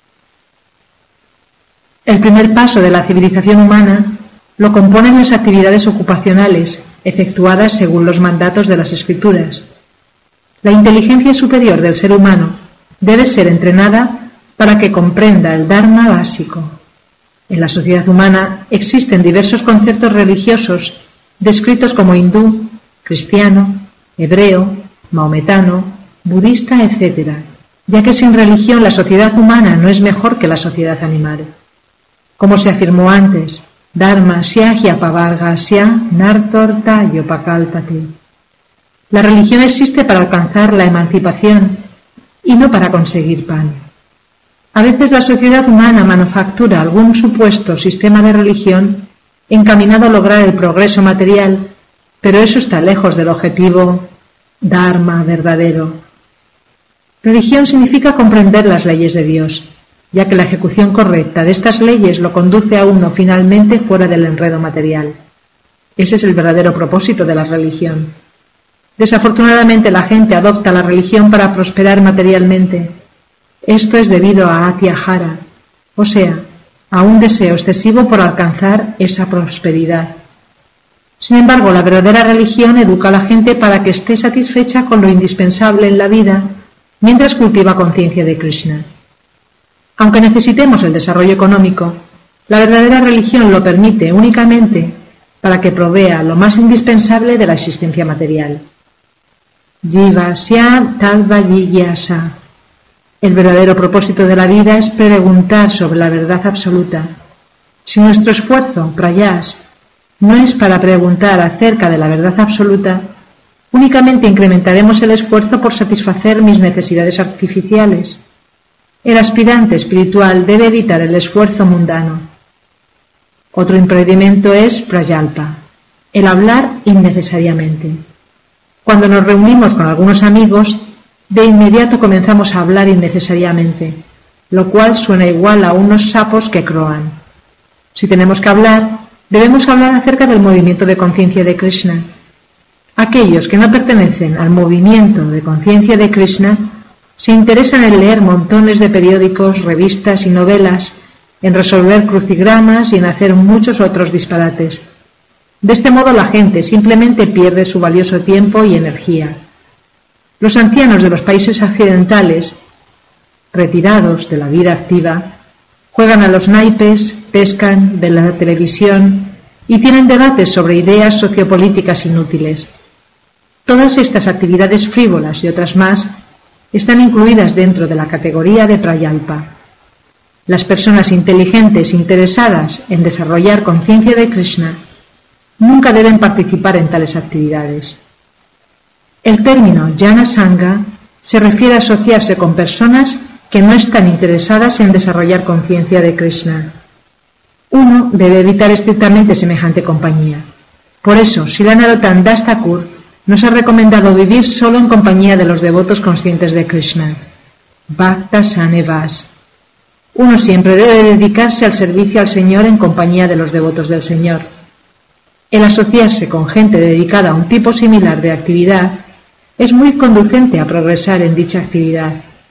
El primer paso de la civilización humana lo componen las actividades ocupacionales efectuadas según los mandatos de las Escrituras. La inteligencia superior del ser humano debe ser entrenada para que comprenda el Dharma básico. En la sociedad humana existen diversos conceptos religiosos descritos como hindú, cristiano, hebreo, maometano, budista, etcétera, ya que sin religión la sociedad humana no es mejor que la sociedad animal. Como se afirmó antes, Dharma Syahya Pavargasya Nartor Tayo Pakalpati. La religión existe para alcanzar la emancipación y no para conseguir pan. A veces la sociedad humana manufactura algún supuesto sistema de religión encaminado a lograr el progreso material, pero eso está lejos del objetivo Dharma verdadero. Religión significa comprender las leyes de Dios, ya que la ejecución correcta de estas leyes lo conduce a uno finalmente fuera del enredo material. Ese es el verdadero propósito de la religión. Desafortunadamente la gente adopta la religión para prosperar materialmente. Esto es debido a Atyahara, o sea, a un deseo excesivo por alcanzar esa prosperidad. Sin embargo, la verdadera religión educa a la gente para que esté satisfecha con lo indispensable en la vida mientras cultiva conciencia de Krishna. Aunque necesitemos el desarrollo económico, la verdadera religión lo permite únicamente para que provea lo más indispensable de la existencia material. Jivasya Tadva Jigyasa. El verdadero propósito de la vida es preguntar sobre la verdad absoluta. Si nuestro esfuerzo, prayas, no es para preguntar acerca de la verdad absoluta, únicamente incrementaremos el esfuerzo por satisfacer mis necesidades artificiales. El aspirante espiritual debe evitar el esfuerzo mundano. Otro impedimento es prayalpa, el hablar innecesariamente. Cuando nos reunimos con algunos amigos, de inmediato comenzamos a hablar innecesariamente, lo cual suena igual a unos sapos que croan. Si tenemos que hablar, debemos hablar acerca del movimiento de conciencia de Krishna. Aquellos que no pertenecen al movimiento de conciencia de Krishna se interesan en leer montones de periódicos, revistas y novelas, en resolver crucigramas y en hacer muchos otros disparates. De este modo la gente simplemente pierde su valioso tiempo y energía. Los ancianos de los países occidentales, retirados de la vida activa, juegan a los naipes, pescan, ven la televisión y tienen debates sobre ideas sociopolíticas inútiles. Todas estas actividades frívolas y otras más están incluidas dentro de la categoría de prayalpa. Las personas inteligentes interesadas en desarrollar conciencia de Krishna nunca deben participar en tales actividades. El término Jnana Sangha se refiere a asociarse con personas que no están interesadas en desarrollar conciencia de Krishna. Uno debe evitar estrictamente semejante compañía. Por eso, Srila Narottam Das Thakur nos ha recomendado vivir solo en compañía de los devotos conscientes de Krishna. Bhakta Sane Vas. Uno siempre debe dedicarse al servicio al Señor en compañía de los devotos del Señor. El asociarse con gente dedicada a un tipo similar de actividad es muy conducente a progresar en dicha actividad.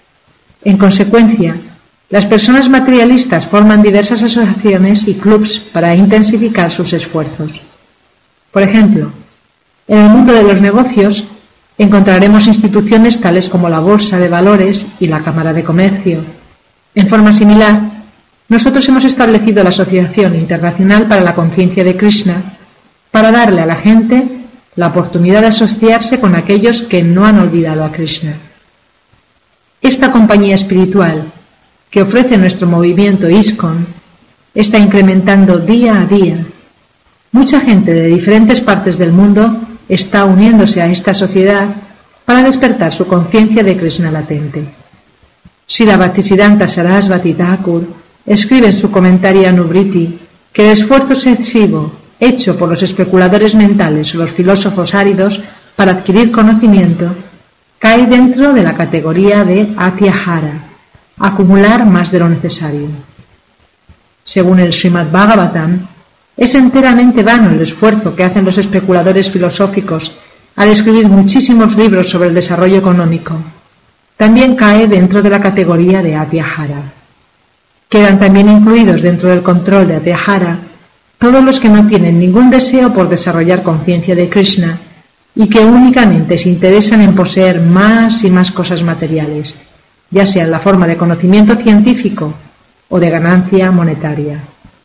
En consecuencia, las personas materialistas forman diversas asociaciones y clubs para intensificar sus esfuerzos. Por ejemplo, en el mundo de los negocios encontraremos instituciones tales como la Bolsa de Valores y la Cámara de Comercio. En forma similar, nosotros hemos establecido la Asociación Internacional para la Conciencia de Krishna para darle a la gente la oportunidad de asociarse con aquellos que no han olvidado a Krishna. Esta compañía espiritual que ofrece nuestro movimiento ISKCON está incrementando día a día. Mucha gente de diferentes partes del mundo está uniéndose a esta sociedad para despertar su conciencia de Krishna latente. Srila Bhaktisiddhanta Sarasvati Thakur escribe en su comentario a Nubriti que el esfuerzo excesivo hecho por los especuladores mentales o los filósofos áridos para adquirir conocimiento cae dentro de la categoría de Atyahara, acumular más de lo necesario. Según el Srimad Bhagavatam, es enteramente vano el esfuerzo que hacen los especuladores filosóficos al escribir muchísimos libros sobre el desarrollo económico. También cae dentro de la categoría de Atyahara. Quedan también incluidos dentro del control de Atyahara todos los que no tienen ningún deseo por desarrollar conciencia de Krishna y que únicamente se interesan en poseer más y más cosas materiales, ya sea en la forma de conocimiento científico o de ganancia monetaria.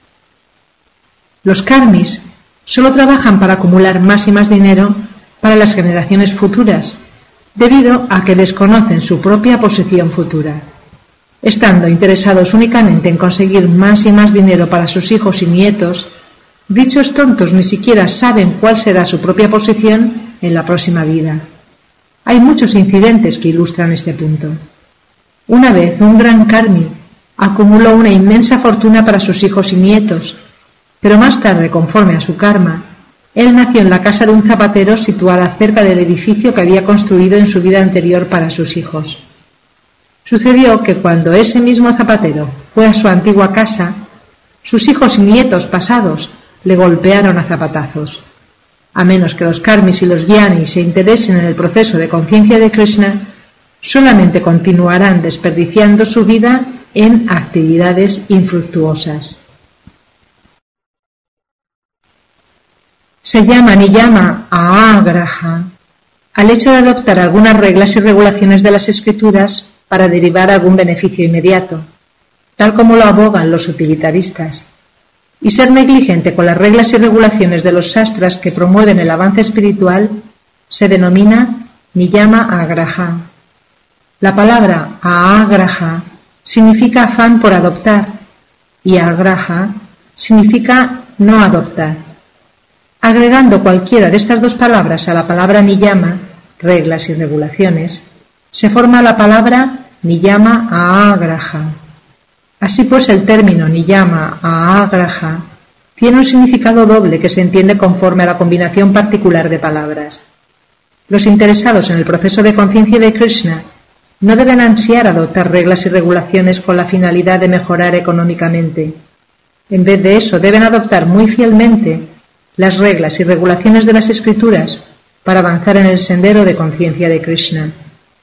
Los karmis solo trabajan para acumular más y más dinero para las generaciones futuras, debido a que desconocen su propia posición futura. Estando interesados únicamente en conseguir más y más dinero para sus hijos y nietos, dichos tontos ni siquiera saben cuál será su propia posición en la próxima vida. Hay muchos incidentes que ilustran este punto. Una vez un gran karmi acumuló una inmensa fortuna para sus hijos y nietos, pero más tarde, conforme a su karma, él nació en la casa de un zapatero situada cerca del edificio que había construido en su vida anterior para sus hijos. Sucedió que cuando ese mismo zapatero fue a su antigua casa, sus hijos y nietos pasados le golpearon a zapatazos. a menos que los karmis y los jnanis se interesen en el proceso de conciencia de Krishna, solamente continuarán desperdiciando su vida en actividades infructuosas. Se llama niyama agraha al hecho de adoptar algunas reglas y regulaciones de las escrituras para derivar algún beneficio inmediato, tal como lo abogan los utilitaristas, y ser negligente con las reglas y regulaciones de los sastras que promueven el avance espiritual se denomina niyama agraha. La palabra agraha significa afán por adoptar y agraha significa no adoptar. Agregando cualquiera de estas dos palabras a la palabra niyama, reglas y regulaciones, se forma la palabra niyama agraha. Así pues, el término niyama agraha tiene un significado doble que se entiende conforme a la combinación particular de palabras. Los interesados en el proceso de conciencia de Krishna no deben ansiar adoptar reglas y regulaciones con la finalidad de mejorar económicamente. En vez de eso, deben adoptar muy fielmente las reglas y regulaciones de las escrituras para avanzar en el sendero de conciencia de Krishna.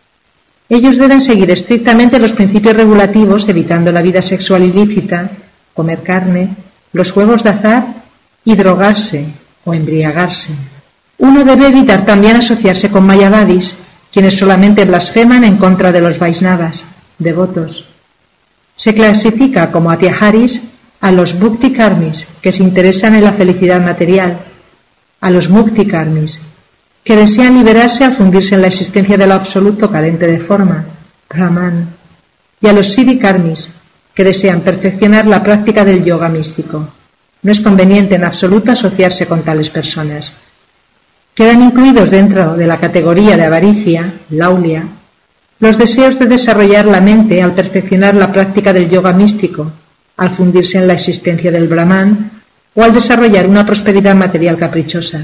Ellos deben seguir estrictamente los principios regulativos, evitando la vida sexual ilícita, comer carne, los juegos de azar y drogarse o embriagarse. Uno debe evitar también asociarse con mayavadis, quienes solamente blasfeman en contra de los Vaisnavas, devotos. Se clasifica como atyaharis a los bhukti karmis, que se interesan en la felicidad material, a los mukti karmis, que desean liberarse al fundirse en la existencia de lo absoluto carente de forma, Brahman, y a los siddhi karmis, que desean perfeccionar la práctica del yoga místico. No es conveniente en absoluto asociarse con tales personas. Quedan incluidos dentro de la categoría de avaricia, laulia, los deseos de desarrollar la mente al perfeccionar la práctica del yoga místico, al fundirse en la existencia del Brahman o al desarrollar una prosperidad material caprichosa.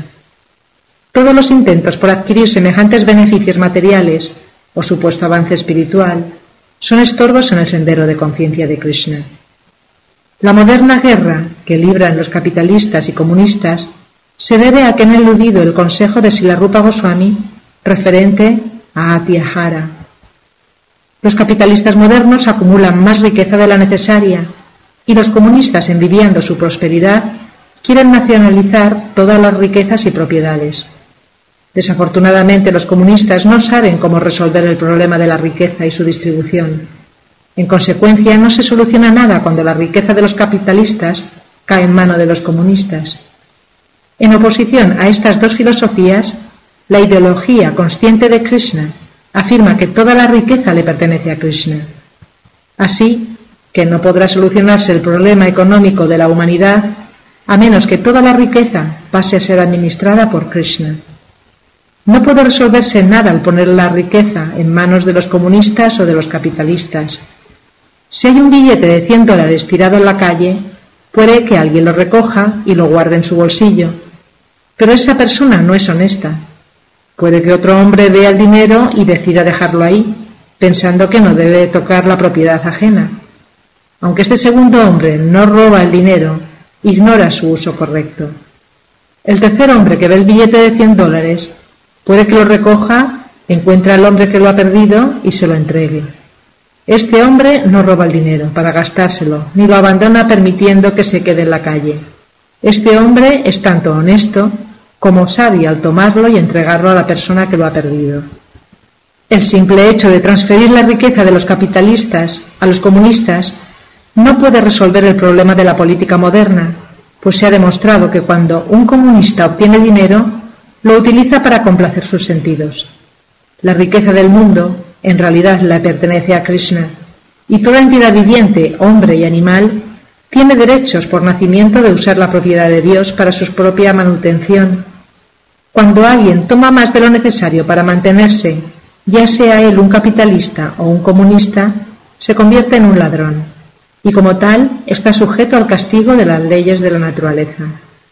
Todos los intentos por adquirir semejantes beneficios materiales o supuesto avance espiritual son estorbos en el sendero de conciencia de Krishna. La moderna guerra que libran los capitalistas y comunistas se debe a que han eludido el consejo de Srila Rupa Goswami referente a Atyahara. Los capitalistas modernos acumulan más riqueza de la necesaria y los comunistas, envidiando su prosperidad, quieren nacionalizar todas las riquezas y propiedades. Desafortunadamente, los comunistas no saben cómo resolver el problema de la riqueza y su distribución. En consecuencia, no se soluciona nada cuando la riqueza de los capitalistas cae en mano de los comunistas. En oposición a estas dos filosofías, la ideología consciente de Krishna afirma que toda la riqueza le pertenece a Krishna. Así que no podrá solucionarse el problema económico de la humanidad a menos que toda la riqueza pase a ser administrada por Krishna. No puede resolverse nada al poner la riqueza en manos de los comunistas o de los capitalistas. Si hay un billete de cien dólares tirado en la calle, puede que alguien lo recoja y lo guarde en su bolsillo, pero esa persona no es honesta. Puede que otro hombre vea el dinero y decida dejarlo ahí, pensando que no debe tocar la propiedad ajena. Aunque este segundo hombre no roba el dinero, ignora su uso correcto. El tercer hombre que ve el billete de cien dólares puede que lo recoja, encuentre al hombre que lo ha perdido y se lo entregue. Este hombre no roba el dinero para gastárselo, ni lo abandona permitiendo que se quede en la calle. Este hombre es tanto honesto como sabio al tomarlo y entregarlo a la persona que lo ha perdido. El simple hecho de transferir la riqueza de los capitalistas a los comunistas no puede resolver el problema de la política moderna, pues se ha demostrado que cuando un comunista obtiene dinero, lo utiliza para complacer sus sentidos. La riqueza del mundo en realidad le pertenece a Krishna, y toda entidad viviente, hombre y animal, tiene derechos por nacimiento de usar la propiedad de Dios para su propia manutención. Cuando alguien toma más de lo necesario para mantenerse, ya sea él un capitalista o un comunista, se convierte en un ladrón, y como tal está sujeto al castigo de las leyes de la naturaleza.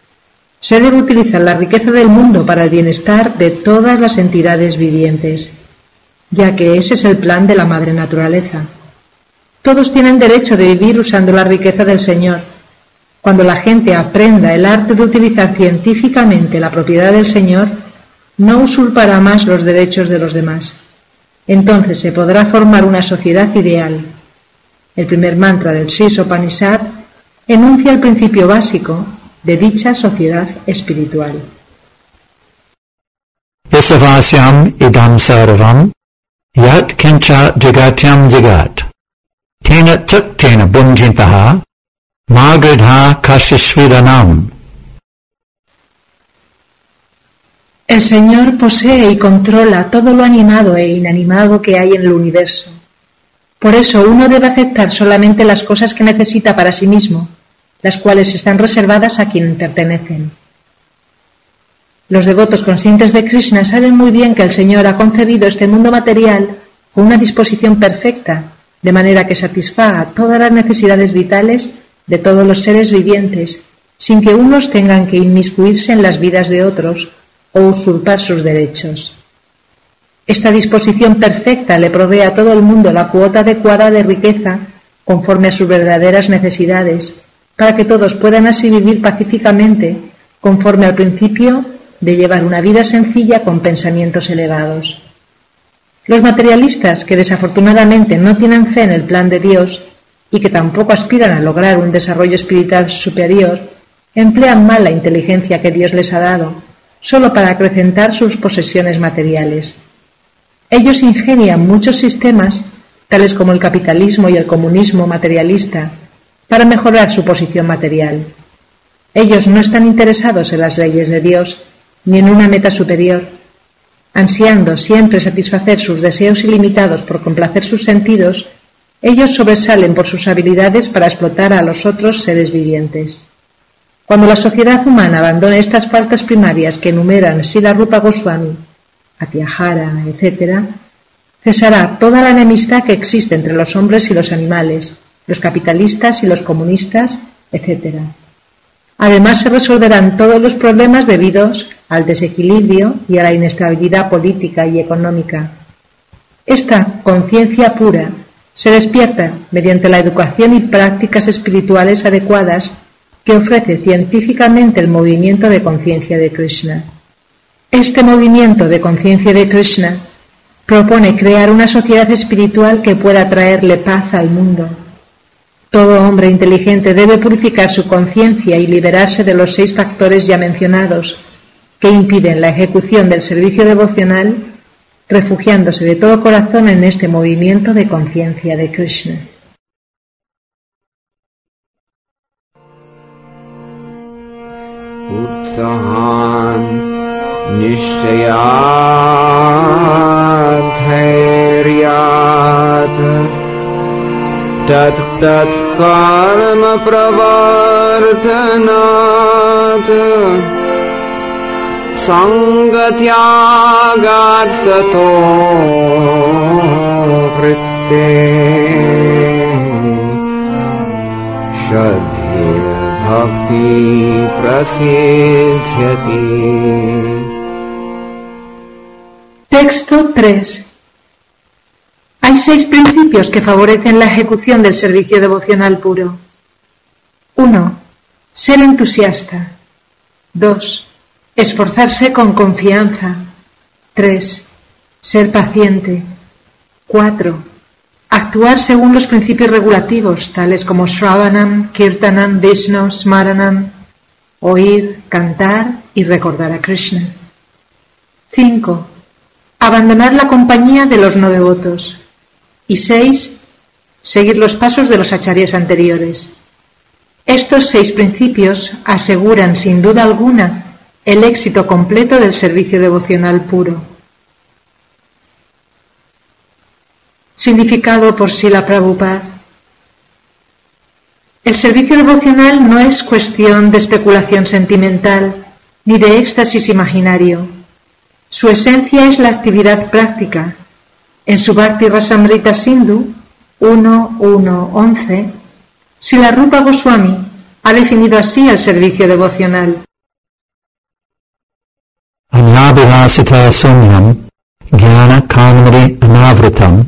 Se debe utilizar la riqueza del mundo para el bienestar de todas las entidades vivientes, ya que ese es el plan de la madre naturaleza. Todos tienen derecho de vivir usando la riqueza del Señor, Cuando la gente aprenda el arte de utilizar científicamente la propiedad del Señor, no usurpará más los derechos de los demás. Entonces se podrá formar una sociedad ideal. El primer mantra del Sri-Upanishad enuncia el principio básico de dicha sociedad espiritual. Isavasyam idam sarvam yat kincha jagatyam jagat tena tuk tena bunjintaha magridha kashishvidanam. El Señor posee y controla todo lo animado e inanimado que hay en el universo. Por eso uno debe aceptar solamente las cosas que necesita para sí mismo, las cuales están reservadas a quien pertenecen. Los devotos conscientes de Krishna saben muy bien que el Señor ha concebido este mundo material con una disposición perfecta, de manera que satisfaga todas las necesidades vitales de todos los seres vivientes, sin que unos tengan que inmiscuirse en las vidas de otros o usurpar sus derechos. Esta disposición perfecta le provee a todo el mundo la cuota adecuada de riqueza conforme a sus verdaderas necesidades, para que todos puedan así vivir pacíficamente, conforme al principio de llevar una vida sencilla con pensamientos elevados. Los materialistas, que desafortunadamente no tienen fe en el plan de Dios y que tampoco aspiran a lograr un desarrollo espiritual superior, emplean mal la inteligencia que Dios les ha dado, solo para acrecentar sus posesiones materiales. Ellos ingenian muchos sistemas, tales como el capitalismo y el comunismo materialista, para mejorar su posición material. Ellos no están interesados en las leyes de Dios, ni en una meta superior. Ansiando siempre satisfacer sus deseos ilimitados por complacer sus sentidos, ellos sobresalen por sus habilidades para explotar a los otros seres vivientes. Cuando la sociedad humana abandone estas faltas primarias que enumeran Srila Rupa Goswami, Atyahara, etcétera, cesará toda la enemistad que existe entre los hombres y los animales, los capitalistas y los comunistas, etcétera. Además, se resolverán todos los problemas debidos al desequilibrio y a la inestabilidad política y económica. Esta conciencia pura se despierta mediante la educación y prácticas espirituales adecuadas que ofrece científicamente el movimiento de conciencia de Krishna. Este movimiento de conciencia de Krishna propone crear una sociedad espiritual que pueda traerle paz al mundo. Todo hombre inteligente debe purificar su conciencia y liberarse de los seis factores ya mencionados que impiden la ejecución del servicio devocional, refugiándose de todo corazón en este movimiento de conciencia de Krishna. Utsahan nishchayat dhairyat tat tat karma pravartanat sangatyagat sato vritte shadhir bhakti prasidhyati. Texto tres. Hay seis principios que favorecen la ejecución del servicio devocional puro. uno. Ser entusiasta. dos. Esforzarse con confianza. tres. Ser paciente. cuatro. Actuar según los principios regulativos, tales como Shravanam, Kirtanam, Vishnu, Smaranam, oír, cantar y recordar a Krishna. cinco. Abandonar la compañía de los no devotos. Y seis. Seguir los pasos de los acharyas anteriores. Estos seis principios aseguran sin duda alguna el éxito completo del servicio devocional puro. Significado por Srila Prabhupada. El servicio devocional no es cuestión de especulación sentimental ni de éxtasis imaginario. Su esencia es la actividad práctica. En su Bhakti Rasamrita Sindhu uno punto uno punto once, Srila Rupa Goswami ha definido así el servicio devocional. Anabhilasita sumyam jnana kamari anavritam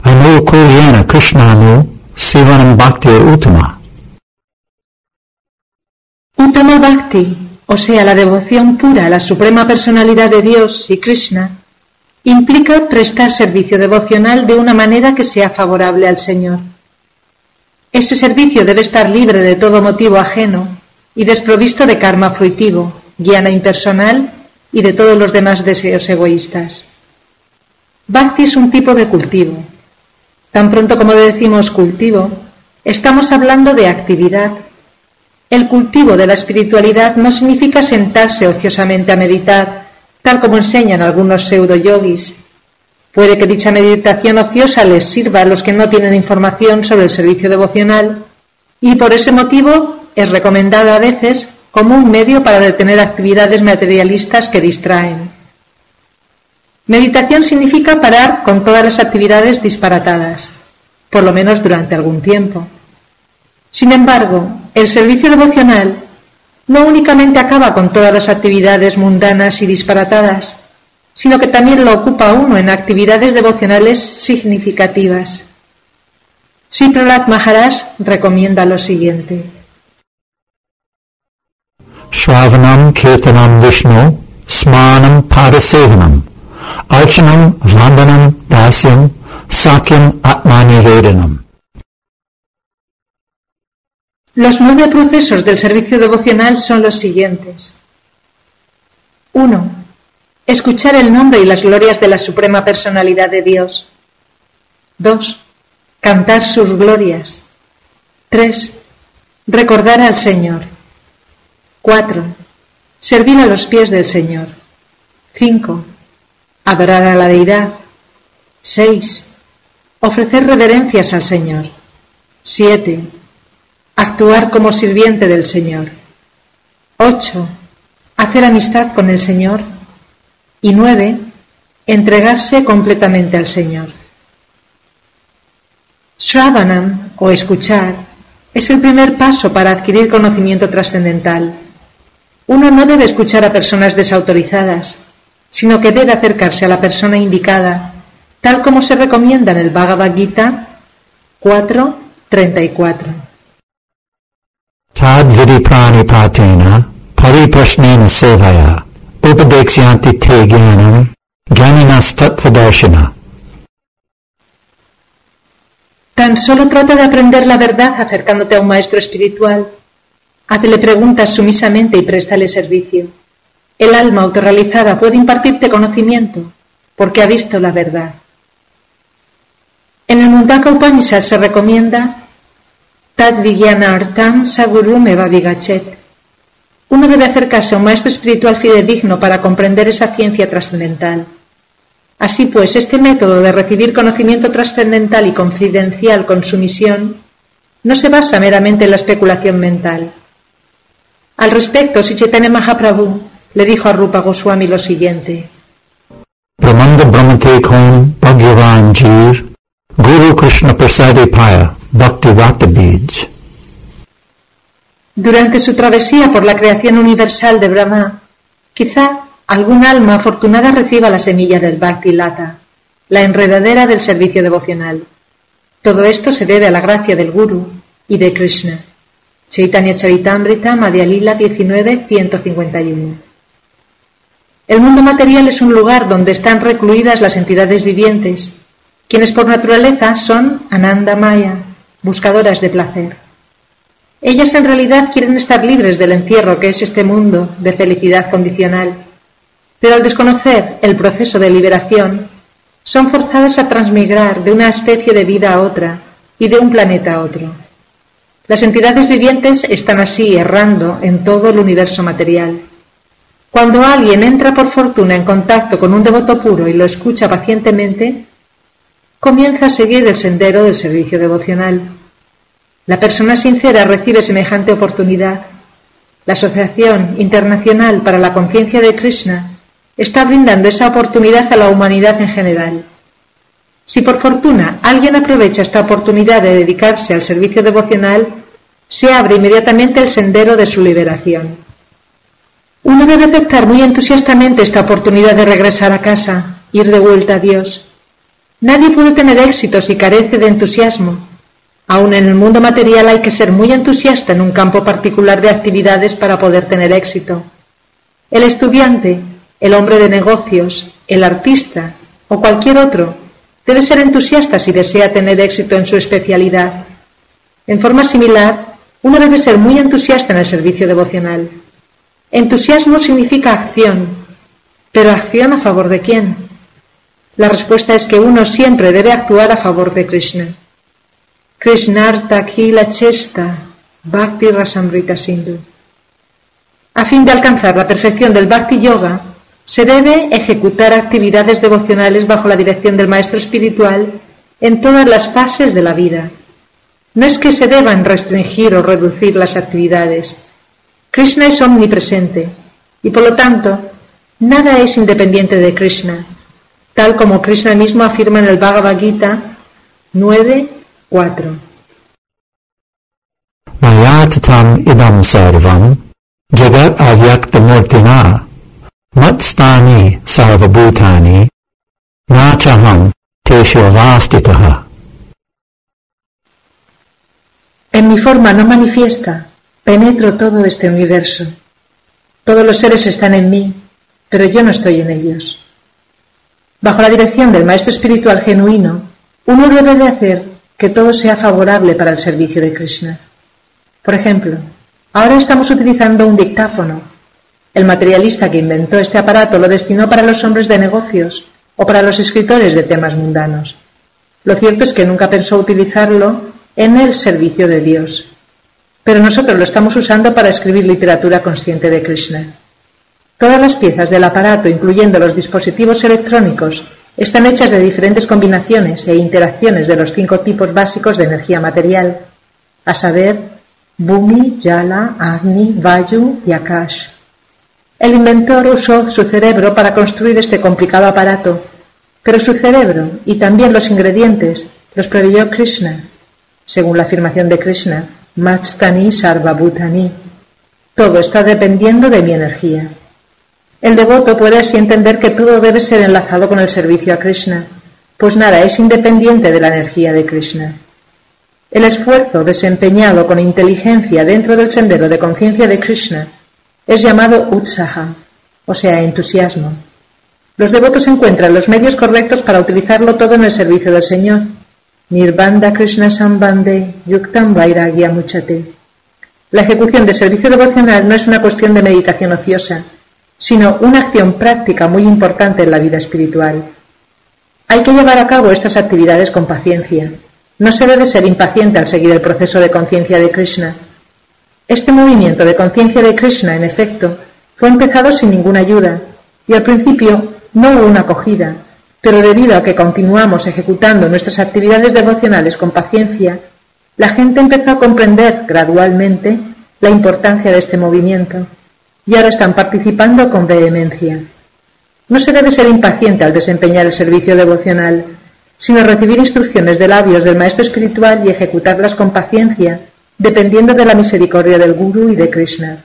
anukulyena krishnanu sivanam bhaktir uttama. Uttama Bhakti, o sea, la devoción pura a la suprema personalidad de Dios y Krishna, implica prestar servicio devocional de una manera que sea favorable al Señor. Ese servicio debe estar libre de todo motivo ajeno y desprovisto de karma fruitivo, guiana impersonal y de todos los demás deseos egoístas. Bhakti es un tipo de cultivo. Tan pronto como decimos cultivo, estamos hablando de actividad. El cultivo de la espiritualidad no significa sentarse ociosamente a meditar, tal como enseñan algunos pseudo-yogis. Puede que dicha meditación ociosa les sirva a los que no tienen información sobre el servicio devocional y por ese motivo es recomendada a veces como un medio para detener actividades materialistas que distraen. Meditación significa parar con todas las actividades disparatadas, por lo menos durante algún tiempo. Sin embargo, el servicio devocional no únicamente acaba con todas las actividades mundanas y disparatadas, sino que también lo ocupa uno en actividades devocionales significativas. Sri Prahlad Maharaj recomienda lo siguiente. Shravanam Kirtanam Vishnu Smanam Padasevanam Archanam Vandanam Dasyam Sakyam Atmani Vedanam. Los nueve procesos del servicio devocional son los siguientes. uno. Escuchar el nombre y las glorias de la Suprema Personalidad de Dios. dos. Cantar sus glorias. tres. Recordar al Señor. cuatro. Servir a los pies del Señor. cinco. Adorar a la Deidad. seis. Ofrecer reverencias al Señor. siete. Actuar como sirviente del Señor. ocho. Hacer amistad con el Señor. Y nueve. Entregarse completamente al Señor. Shravanam, o escuchar, es el primer paso para adquirir conocimiento trascendental. Uno no debe escuchar a personas desautorizadas, sino que debe acercarse a la persona indicada, tal como se recomienda en el Bhagavad Gita cuatro treinta y cuatro. Tad vidi pranipatena pariprashnena sevaya upadekshyanti te jnanam jnaninas tattvadarshana. Tan solo trata de aprender la verdad acercándote a un maestro espiritual. Hazle preguntas sumisamente y préstale servicio. El alma autorrealizada puede impartirte conocimiento porque ha visto la verdad. En el Mundaka Upanishad se recomienda Tad Vijnanartam Saguru Meva Vigachet. Uno debe acercarse a un maestro espiritual fidedigno para comprender esa ciencia trascendental. Así pues, este método de recibir conocimiento trascendental y confidencial con sumisión no se basa meramente en la especulación mental. Al respecto, Sri Chaitanya Mahaprabhu le dijo a Rupa Goswami lo siguiente. Brahmanda Brahmate Kon Bhagavan Jir Guru Krishna Prasadi Paya Bhakti Vata Bij. Durante su travesía por la creación universal de Brahma, quizá algún alma afortunada reciba la semilla del Bhakti Lata, la enredadera del servicio devocional. Todo esto se debe a la gracia del Guru y de Krishna. Chaitanya Charitamrita, Madhya Lila diecinueve, ciento cincuenta y uno. El mundo material es un lugar donde están recluidas las entidades vivientes, quienes por naturaleza son Ananda Maya, buscadoras de placer. Ellas en realidad quieren estar libres del encierro que es este mundo de felicidad condicional, pero al desconocer el proceso de liberación, son forzadas a transmigrar de una especie de vida a otra y de un planeta a otro. Las entidades vivientes están así errando en todo el universo material. Cuando alguien entra por fortuna en contacto con un devoto puro y lo escucha pacientemente, comienza a seguir el sendero del servicio devocional. La persona sincera recibe semejante oportunidad. La Asociación Internacional para la Conciencia de Krishna está brindando esa oportunidad a la humanidad en general. Si por fortuna alguien aprovecha esta oportunidad de dedicarse al servicio devocional, se abre inmediatamente el sendero de su liberación. Uno debe aceptar muy entusiastamente esta oportunidad de regresar a casa, ir de vuelta a Dios. Nadie puede tener éxito si carece de entusiasmo. Aún en el mundo material hay que ser muy entusiasta en un campo particular de actividades para poder tener éxito. El estudiante, el hombre de negocios, el artista o cualquier otro debe ser entusiasta si desea tener éxito en su especialidad. En forma similar, uno debe ser muy entusiasta en el servicio devocional. Entusiasmo significa acción, pero ¿acción a favor de quién? La respuesta es que uno siempre debe actuar a favor de Krishna. Krishnartha Khila Chesta Bhakti Rasamrita Sindhu. A fin de alcanzar la perfección del Bhakti Yoga, se debe ejecutar actividades devocionales bajo la dirección del maestro espiritual en todas las fases de la vida. No es que se deban restringir o reducir las actividades. Krishna es omnipresente y por lo tanto nada es independiente de Krishna, tal como Krishna mismo afirma en el Bhagavad Gita nueve cuatro. Mayatatam idam sarvam jagat avyaktamurtina matstani sarvabhutani nachaham teshu avastitaha. En mi forma no manifiesta penetro todo este universo. Todos los seres están en mí, pero yo no estoy en ellos. Bajo la dirección del maestro espiritual genuino, uno debe de hacer que todo sea favorable para el servicio de Krishna. Por ejemplo, ahora estamos utilizando un dictáfono. El materialista que inventó este aparato lo destinó para los hombres de negocios o para los escritores de temas mundanos. Lo cierto es que nunca pensó utilizarlo en el servicio de Dios. Pero nosotros lo estamos usando para escribir literatura consciente de Krishna. Todas las piezas del aparato, incluyendo los dispositivos electrónicos, están hechas de diferentes combinaciones e interacciones de los cinco tipos básicos de energía material, a saber, Bhumi, Jala, Agni, Vayu y Akash. El inventor usó su cerebro para construir este complicado aparato, pero su cerebro y también los ingredientes los proveyó Krishna. Según la afirmación de Krishna, Matstani Sarvabhutani, todo está dependiendo de mi energía. El devoto puede así entender que todo debe ser enlazado con el servicio a Krishna, pues nada es independiente de la energía de Krishna. El esfuerzo desempeñado con inteligencia dentro del sendero de conciencia de Krishna es llamado utsaha, o sea, entusiasmo. Los devotos encuentran los medios correctos para utilizarlo todo en el servicio del Señor. Nirbandha Krishna Sambandhe Yuktam Vairagya Muchate. La ejecución de servicio devocional no es una cuestión de meditación ociosa, sino una acción práctica muy importante en la vida espiritual. Hay que llevar a cabo estas actividades con paciencia. No se debe ser impaciente al seguir el proceso de conciencia de Krishna. Este movimiento de conciencia de Krishna, en efecto, fue empezado sin ninguna ayuda, y al principio no hubo una acogida, pero debido a que continuamos ejecutando nuestras actividades devocionales con paciencia, la gente empezó a comprender gradualmente la importancia de este movimiento, y ahora están participando con vehemencia. No se debe ser impaciente al desempeñar el servicio devocional, sino recibir instrucciones de labios del maestro espiritual y ejecutarlas con paciencia, dependiendo de la misericordia del Guru y de Krishna.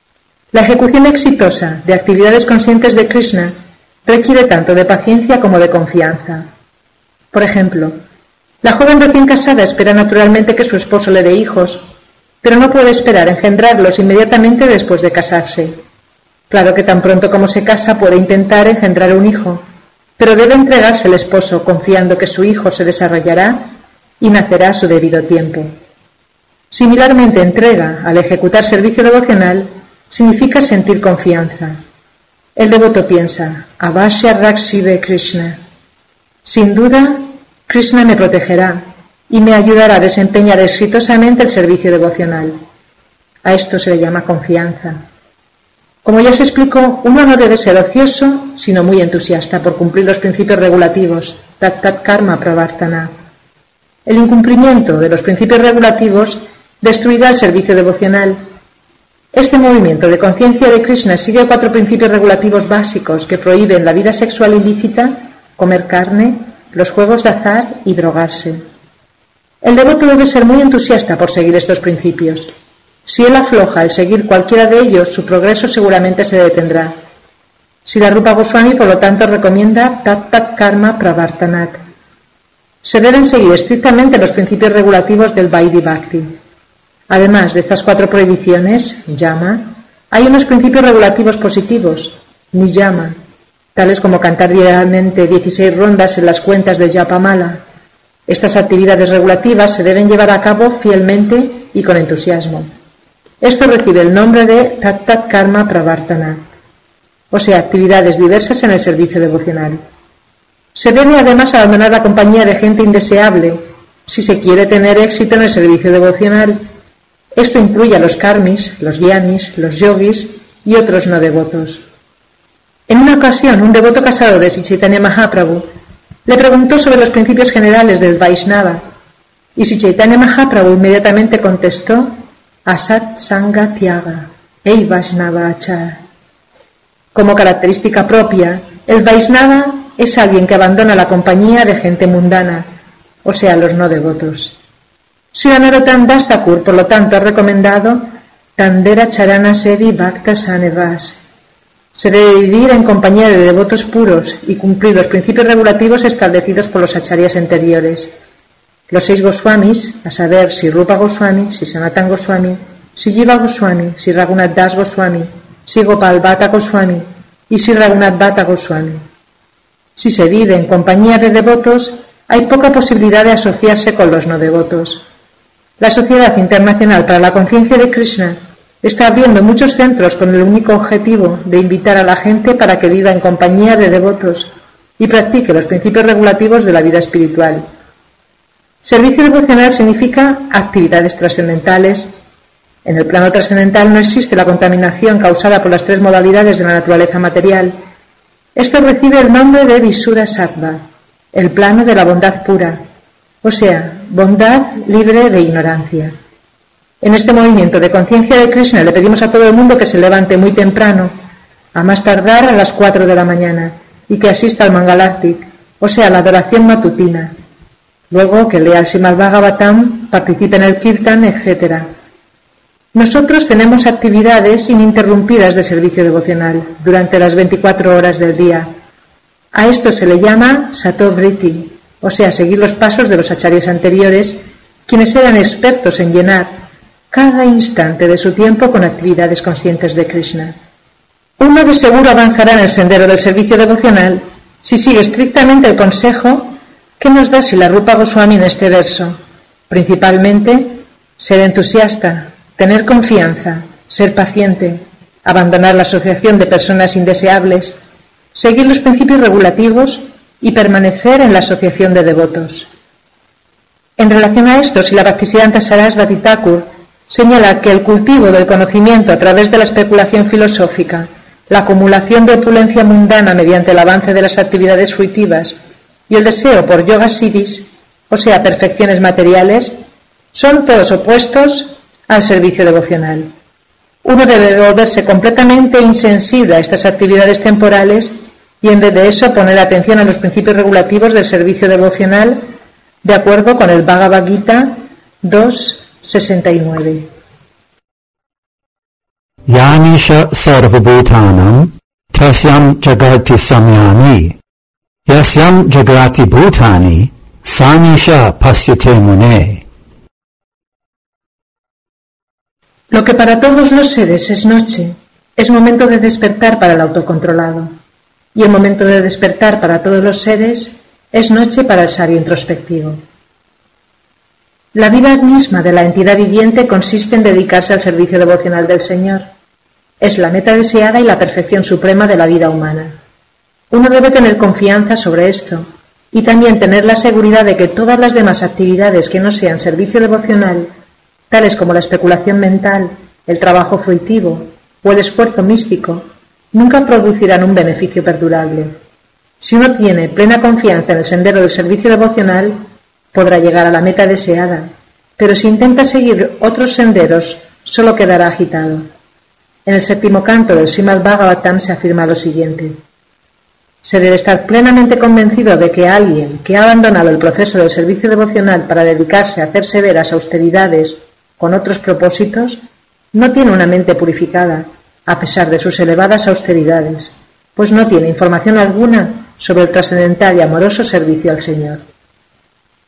La ejecución exitosa de actividades conscientes de Krishna requiere tanto de paciencia como de confianza. Por ejemplo, la joven recién casada espera naturalmente que su esposo le dé hijos, pero no puede esperar engendrarlos inmediatamente después de casarse. Claro que tan pronto como se casa puede intentar engendrar un hijo, pero debe entregarse el esposo confiando que su hijo se desarrollará y nacerá a su debido tiempo. Similarmente, entrega al ejecutar servicio devocional significa sentir confianza. El devoto piensa, Avashya Rakshive Krishna. Sin duda, Krishna me protegerá y me ayudará a desempeñar exitosamente el servicio devocional. A esto se le llama confianza. Como ya se explicó, uno no debe ser ocioso, sino muy entusiasta por cumplir los principios regulativos, tat tat karma pravartana. El incumplimiento de los principios regulativos destruirá el servicio devocional. Este movimiento de conciencia de Krishna sigue cuatro principios regulativos básicos que prohíben la vida sexual ilícita, comer carne, los juegos de azar y drogarse. El devoto debe ser muy entusiasta por seguir estos principios. Si él afloja al seguir cualquiera de ellos, su progreso seguramente se detendrá. Srila Rupa Goswami, por lo tanto, recomienda Tat Tat Karma Pravartanat. Se deben seguir estrictamente los principios regulativos del Vaidhi Bhakti. Además de estas cuatro prohibiciones, yama, hay unos principios regulativos positivos, niyama, tales como cantar diariamente dieciséis rondas en las cuentas de Japamala. Estas actividades regulativas se deben llevar a cabo fielmente y con entusiasmo. Esto recibe el nombre de Tat-Tat Karma Pravartana, o sea, actividades diversas en el servicio devocional. Se debe además abandonar la compañía de gente indeseable si se quiere tener éxito en el servicio devocional. Esto incluye a los karmis, los gyanis, los yogis y otros no devotos. En una ocasión, un devoto casado de Sri Chaitanya Mahaprabhu le preguntó sobre los principios generales del Vaishnava y Sri Chaitanya Mahaprabhu inmediatamente contestó: Asat Sangha Tyaga, Ei Vaishnava Achar. Como característica propia, el Vaishnava es alguien que abandona la compañía de gente mundana, o sea, los no devotos. Sri Narottam Das Thakur, por lo tanto, ha recomendado Tandera Charana Sevi Bhakta Sanevas. Se debe vivir en compañía de devotos puros y cumplir los principios regulativos establecidos por los acharyas anteriores. Los seis Goswamis, a saber, Sri Rupa Goswami, Sri Sanatana Goswami, Sri Jiva Goswami, Sri Raghunath Das Goswami, Sri Gopal Bhatta Goswami y Sri Raghunath Bhatta Goswami. Si se vive en compañía de devotos, hay poca posibilidad de asociarse con los no devotos. La Sociedad Internacional para la Conciencia de Krishna está abriendo muchos centros con el único objetivo de invitar a la gente para que viva en compañía de devotos y practique los principios regulativos de la vida espiritual. Servicio devocional significa actividades trascendentales. En el plano trascendental no existe la contaminación causada por las tres modalidades de la naturaleza material. Esto recibe el nombre de Visura Sattva, el plano de la bondad pura, o sea, bondad libre de ignorancia. En este movimiento de conciencia de Krishna le pedimos a todo el mundo que se levante muy temprano, a más tardar a las cuatro de la mañana, y que asista al Mangalartik, o sea, la adoración matutina. Luego que lea el Srimad Bhagavatam, participe en el Kirtan, etcétera. Nosotros tenemos actividades ininterrumpidas de servicio devocional durante las veinticuatro horas del día. A esto se le llama Satovriti, o sea, seguir los pasos de los acharyas anteriores, quienes eran expertos en llenar cada instante de su tiempo con actividades conscientes de Krishna. Uno de seguro avanzará en el sendero del servicio devocional si sigue estrictamente el consejo que nos da Srila Rupa Goswami en este verso, principalmente ser entusiasta, tener confianza, ser paciente, abandonar la asociación de personas indeseables, seguir los principios regulativos y permanecer en la asociación de devotos. En relación a esto, Srila Bhaktisiddhanta Sarasvati Thakur señala que el cultivo del conocimiento a través de la especulación filosófica, la acumulación de opulencia mundana mediante el avance de las actividades fruitivas y el deseo por yoga siddhis, o sea, perfecciones materiales, son todos opuestos al servicio devocional. Uno debe volverse completamente insensible a estas actividades temporales y en vez de eso poner atención a los principios regulativos del servicio devocional de acuerdo con el Bhagavad Gita dos sesenta y nueve. Yanisha sarvabhutanam tasyam jagati samyami yasyam jagati bhutani sanisha pasyate mune. Lo que para todos los seres es noche, es momento de despertar para el autocontrolado, y el momento de despertar para todos los seres es noche para el sabio introspectivo. La vida misma de la entidad viviente consiste en dedicarse al servicio devocional del Señor. Es la meta deseada y la perfección suprema de la vida humana. Uno debe tener confianza sobre esto y también tener la seguridad de que todas las demás actividades que no sean servicio devocional, tales como la especulación mental, el trabajo fruitivo o el esfuerzo místico, nunca producirán un beneficio perdurable. Si uno tiene plena confianza en el sendero del servicio devocional, podrá llegar a la meta deseada, pero si intenta seguir otros senderos, solo quedará agitado. En el séptimo canto del Srimad Bhagavatam se afirma lo siguiente: se debe estar plenamente convencido de que alguien que ha abandonado el proceso del servicio devocional para dedicarse a hacer severas austeridades con otros propósitos, no tiene una mente purificada, a pesar de sus elevadas austeridades, pues no tiene información alguna sobre el trascendental y amoroso servicio al Señor.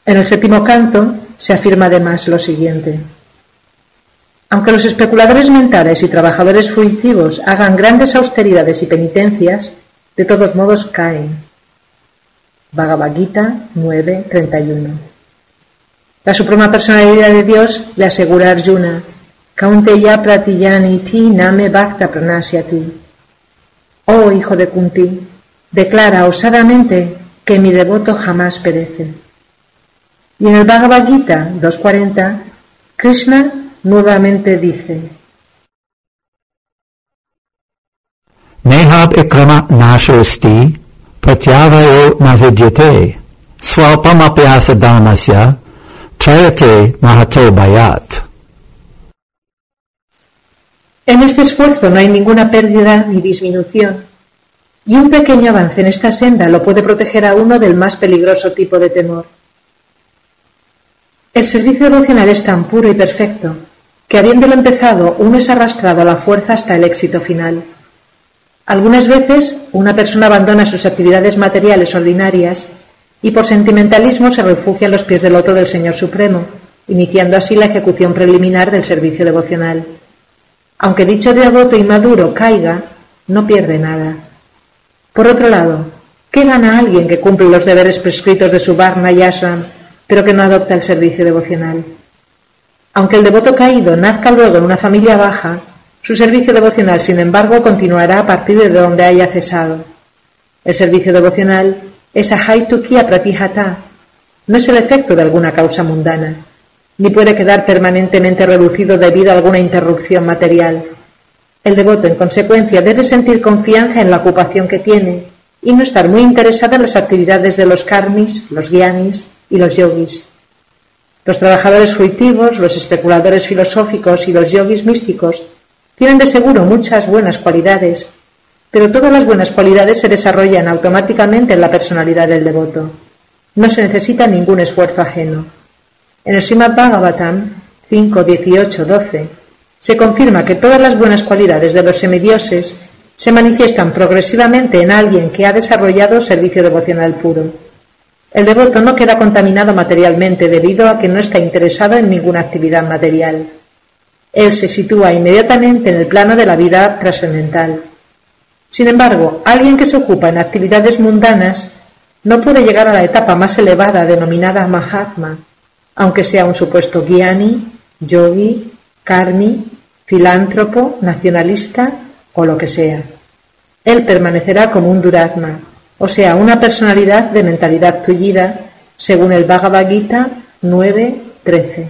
En el séptimo canto se afirma además lo siguiente: aunque los especuladores mentales y trabajadores fruitivos hagan grandes austeridades y penitencias, de todos modos caen. Bhagavad Gita nueve treinta y uno. La suprema personalidad de Dios le asegura a Arjuna: Kaunteya pratiyaniti name bhakta pranasyati. Oh hijo de Kunti, declara osadamente que mi devoto jamás perece. Y en el Bhagavad Gita dos cuarenta, Krishna nuevamente dice: Nehab ikrama nashosti pratyavayo navidyate swalpamapyasa dharmasya trayate mahato bayat. En este esfuerzo no hay ninguna pérdida ni disminución, y un pequeño avance en esta senda lo puede proteger a uno del más peligroso tipo de temor. El servicio devocional es tan puro y perfecto que, habiéndolo empezado, uno es arrastrado a la fuerza hasta el éxito final. Algunas veces una persona abandona sus actividades materiales ordinarias y por sentimentalismo se refugia en los pies del loto del Señor Supremo, iniciando así la ejecución preliminar del servicio devocional. Aunque dicho devoto inmaduro caiga, no pierde nada. Por otro lado, ¿qué gana alguien que cumple los deberes prescritos de su varna y ashram, pero que no adopta el servicio devocional? Aunque el devoto caído nazca luego en una familia baja, su servicio devocional, sin embargo, continuará a partir de donde haya cesado. El servicio devocional es ahaitukya pratihata, no es el efecto de alguna causa mundana, ni puede quedar permanentemente reducido debido a alguna interrupción material. El devoto, en consecuencia, debe sentir confianza en la ocupación que tiene y no estar muy interesado en las actividades de los karmis, los gyanis y los yogis. Los trabajadores fruitivos, los especuladores filosóficos y los yogis místicos tienen de seguro muchas buenas cualidades, pero todas las buenas cualidades se desarrollan automáticamente en la personalidad del devoto. No se necesita ningún esfuerzo ajeno. En el Srimad Bhagavatam cinco, dieciocho, doce se confirma que todas las buenas cualidades de los semidioses se manifiestan progresivamente en alguien que ha desarrollado servicio devocional puro. El devoto no queda contaminado materialmente debido a que no está interesado en ninguna actividad material. Él se sitúa inmediatamente en el plano de la vida trascendental. Sin embargo, alguien que se ocupa en actividades mundanas no puede llegar a la etapa más elevada denominada Mahatma, aunque sea un supuesto gyani, yogi, karmi, filántropo, nacionalista o lo que sea. Él permanecerá como un duratma, o sea, una personalidad de mentalidad tullida, según el Bhagavad Gita nueve trece.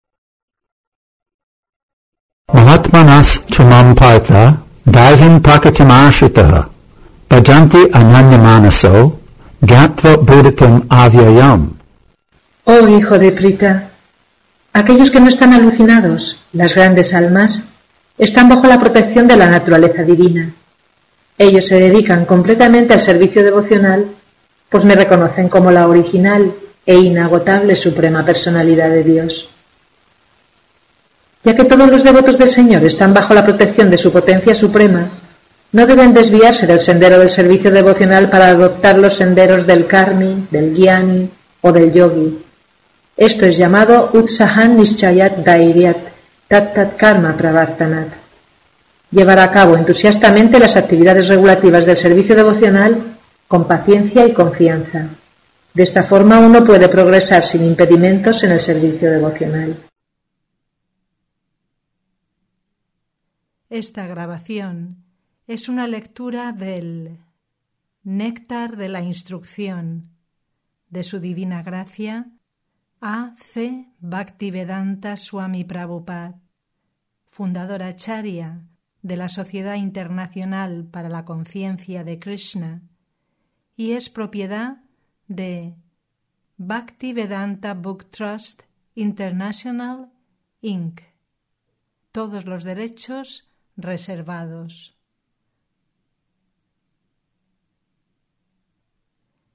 Mahatmanas tumam partha daivim prakritim ashritaha bhajanti ananyamanaso gyatva buddhatam avyayam. Oh hijo de Prita, aquellos que no están alucinados, las grandes almas, están bajo la protección de la naturaleza divina. Ellos se dedican completamente al servicio devocional, pues me reconocen como la original e inagotable suprema personalidad de Dios. Ya que todos los devotos del Señor están bajo la protección de su potencia suprema, no deben desviarse del sendero del servicio devocional para adoptar los senderos del karmi, del gyani o del yogi. Esto es llamado utsahan nischayat dairyat tat tat karma pravartanat. Llevar a cabo entusiastamente las actividades regulativas del servicio devocional con paciencia y confianza. De esta forma uno puede progresar sin impedimentos en el servicio devocional. Esta grabación es una lectura del Néctar de la Instrucción de Su Divina Gracia A C Bhaktivedanta Swami Prabhupada, fundador acharya de la Sociedad Internacional para la Conciencia de Krishna, y es propiedad de Bhaktivedanta Book Trust International, incorporated. Todos los derechos reservados.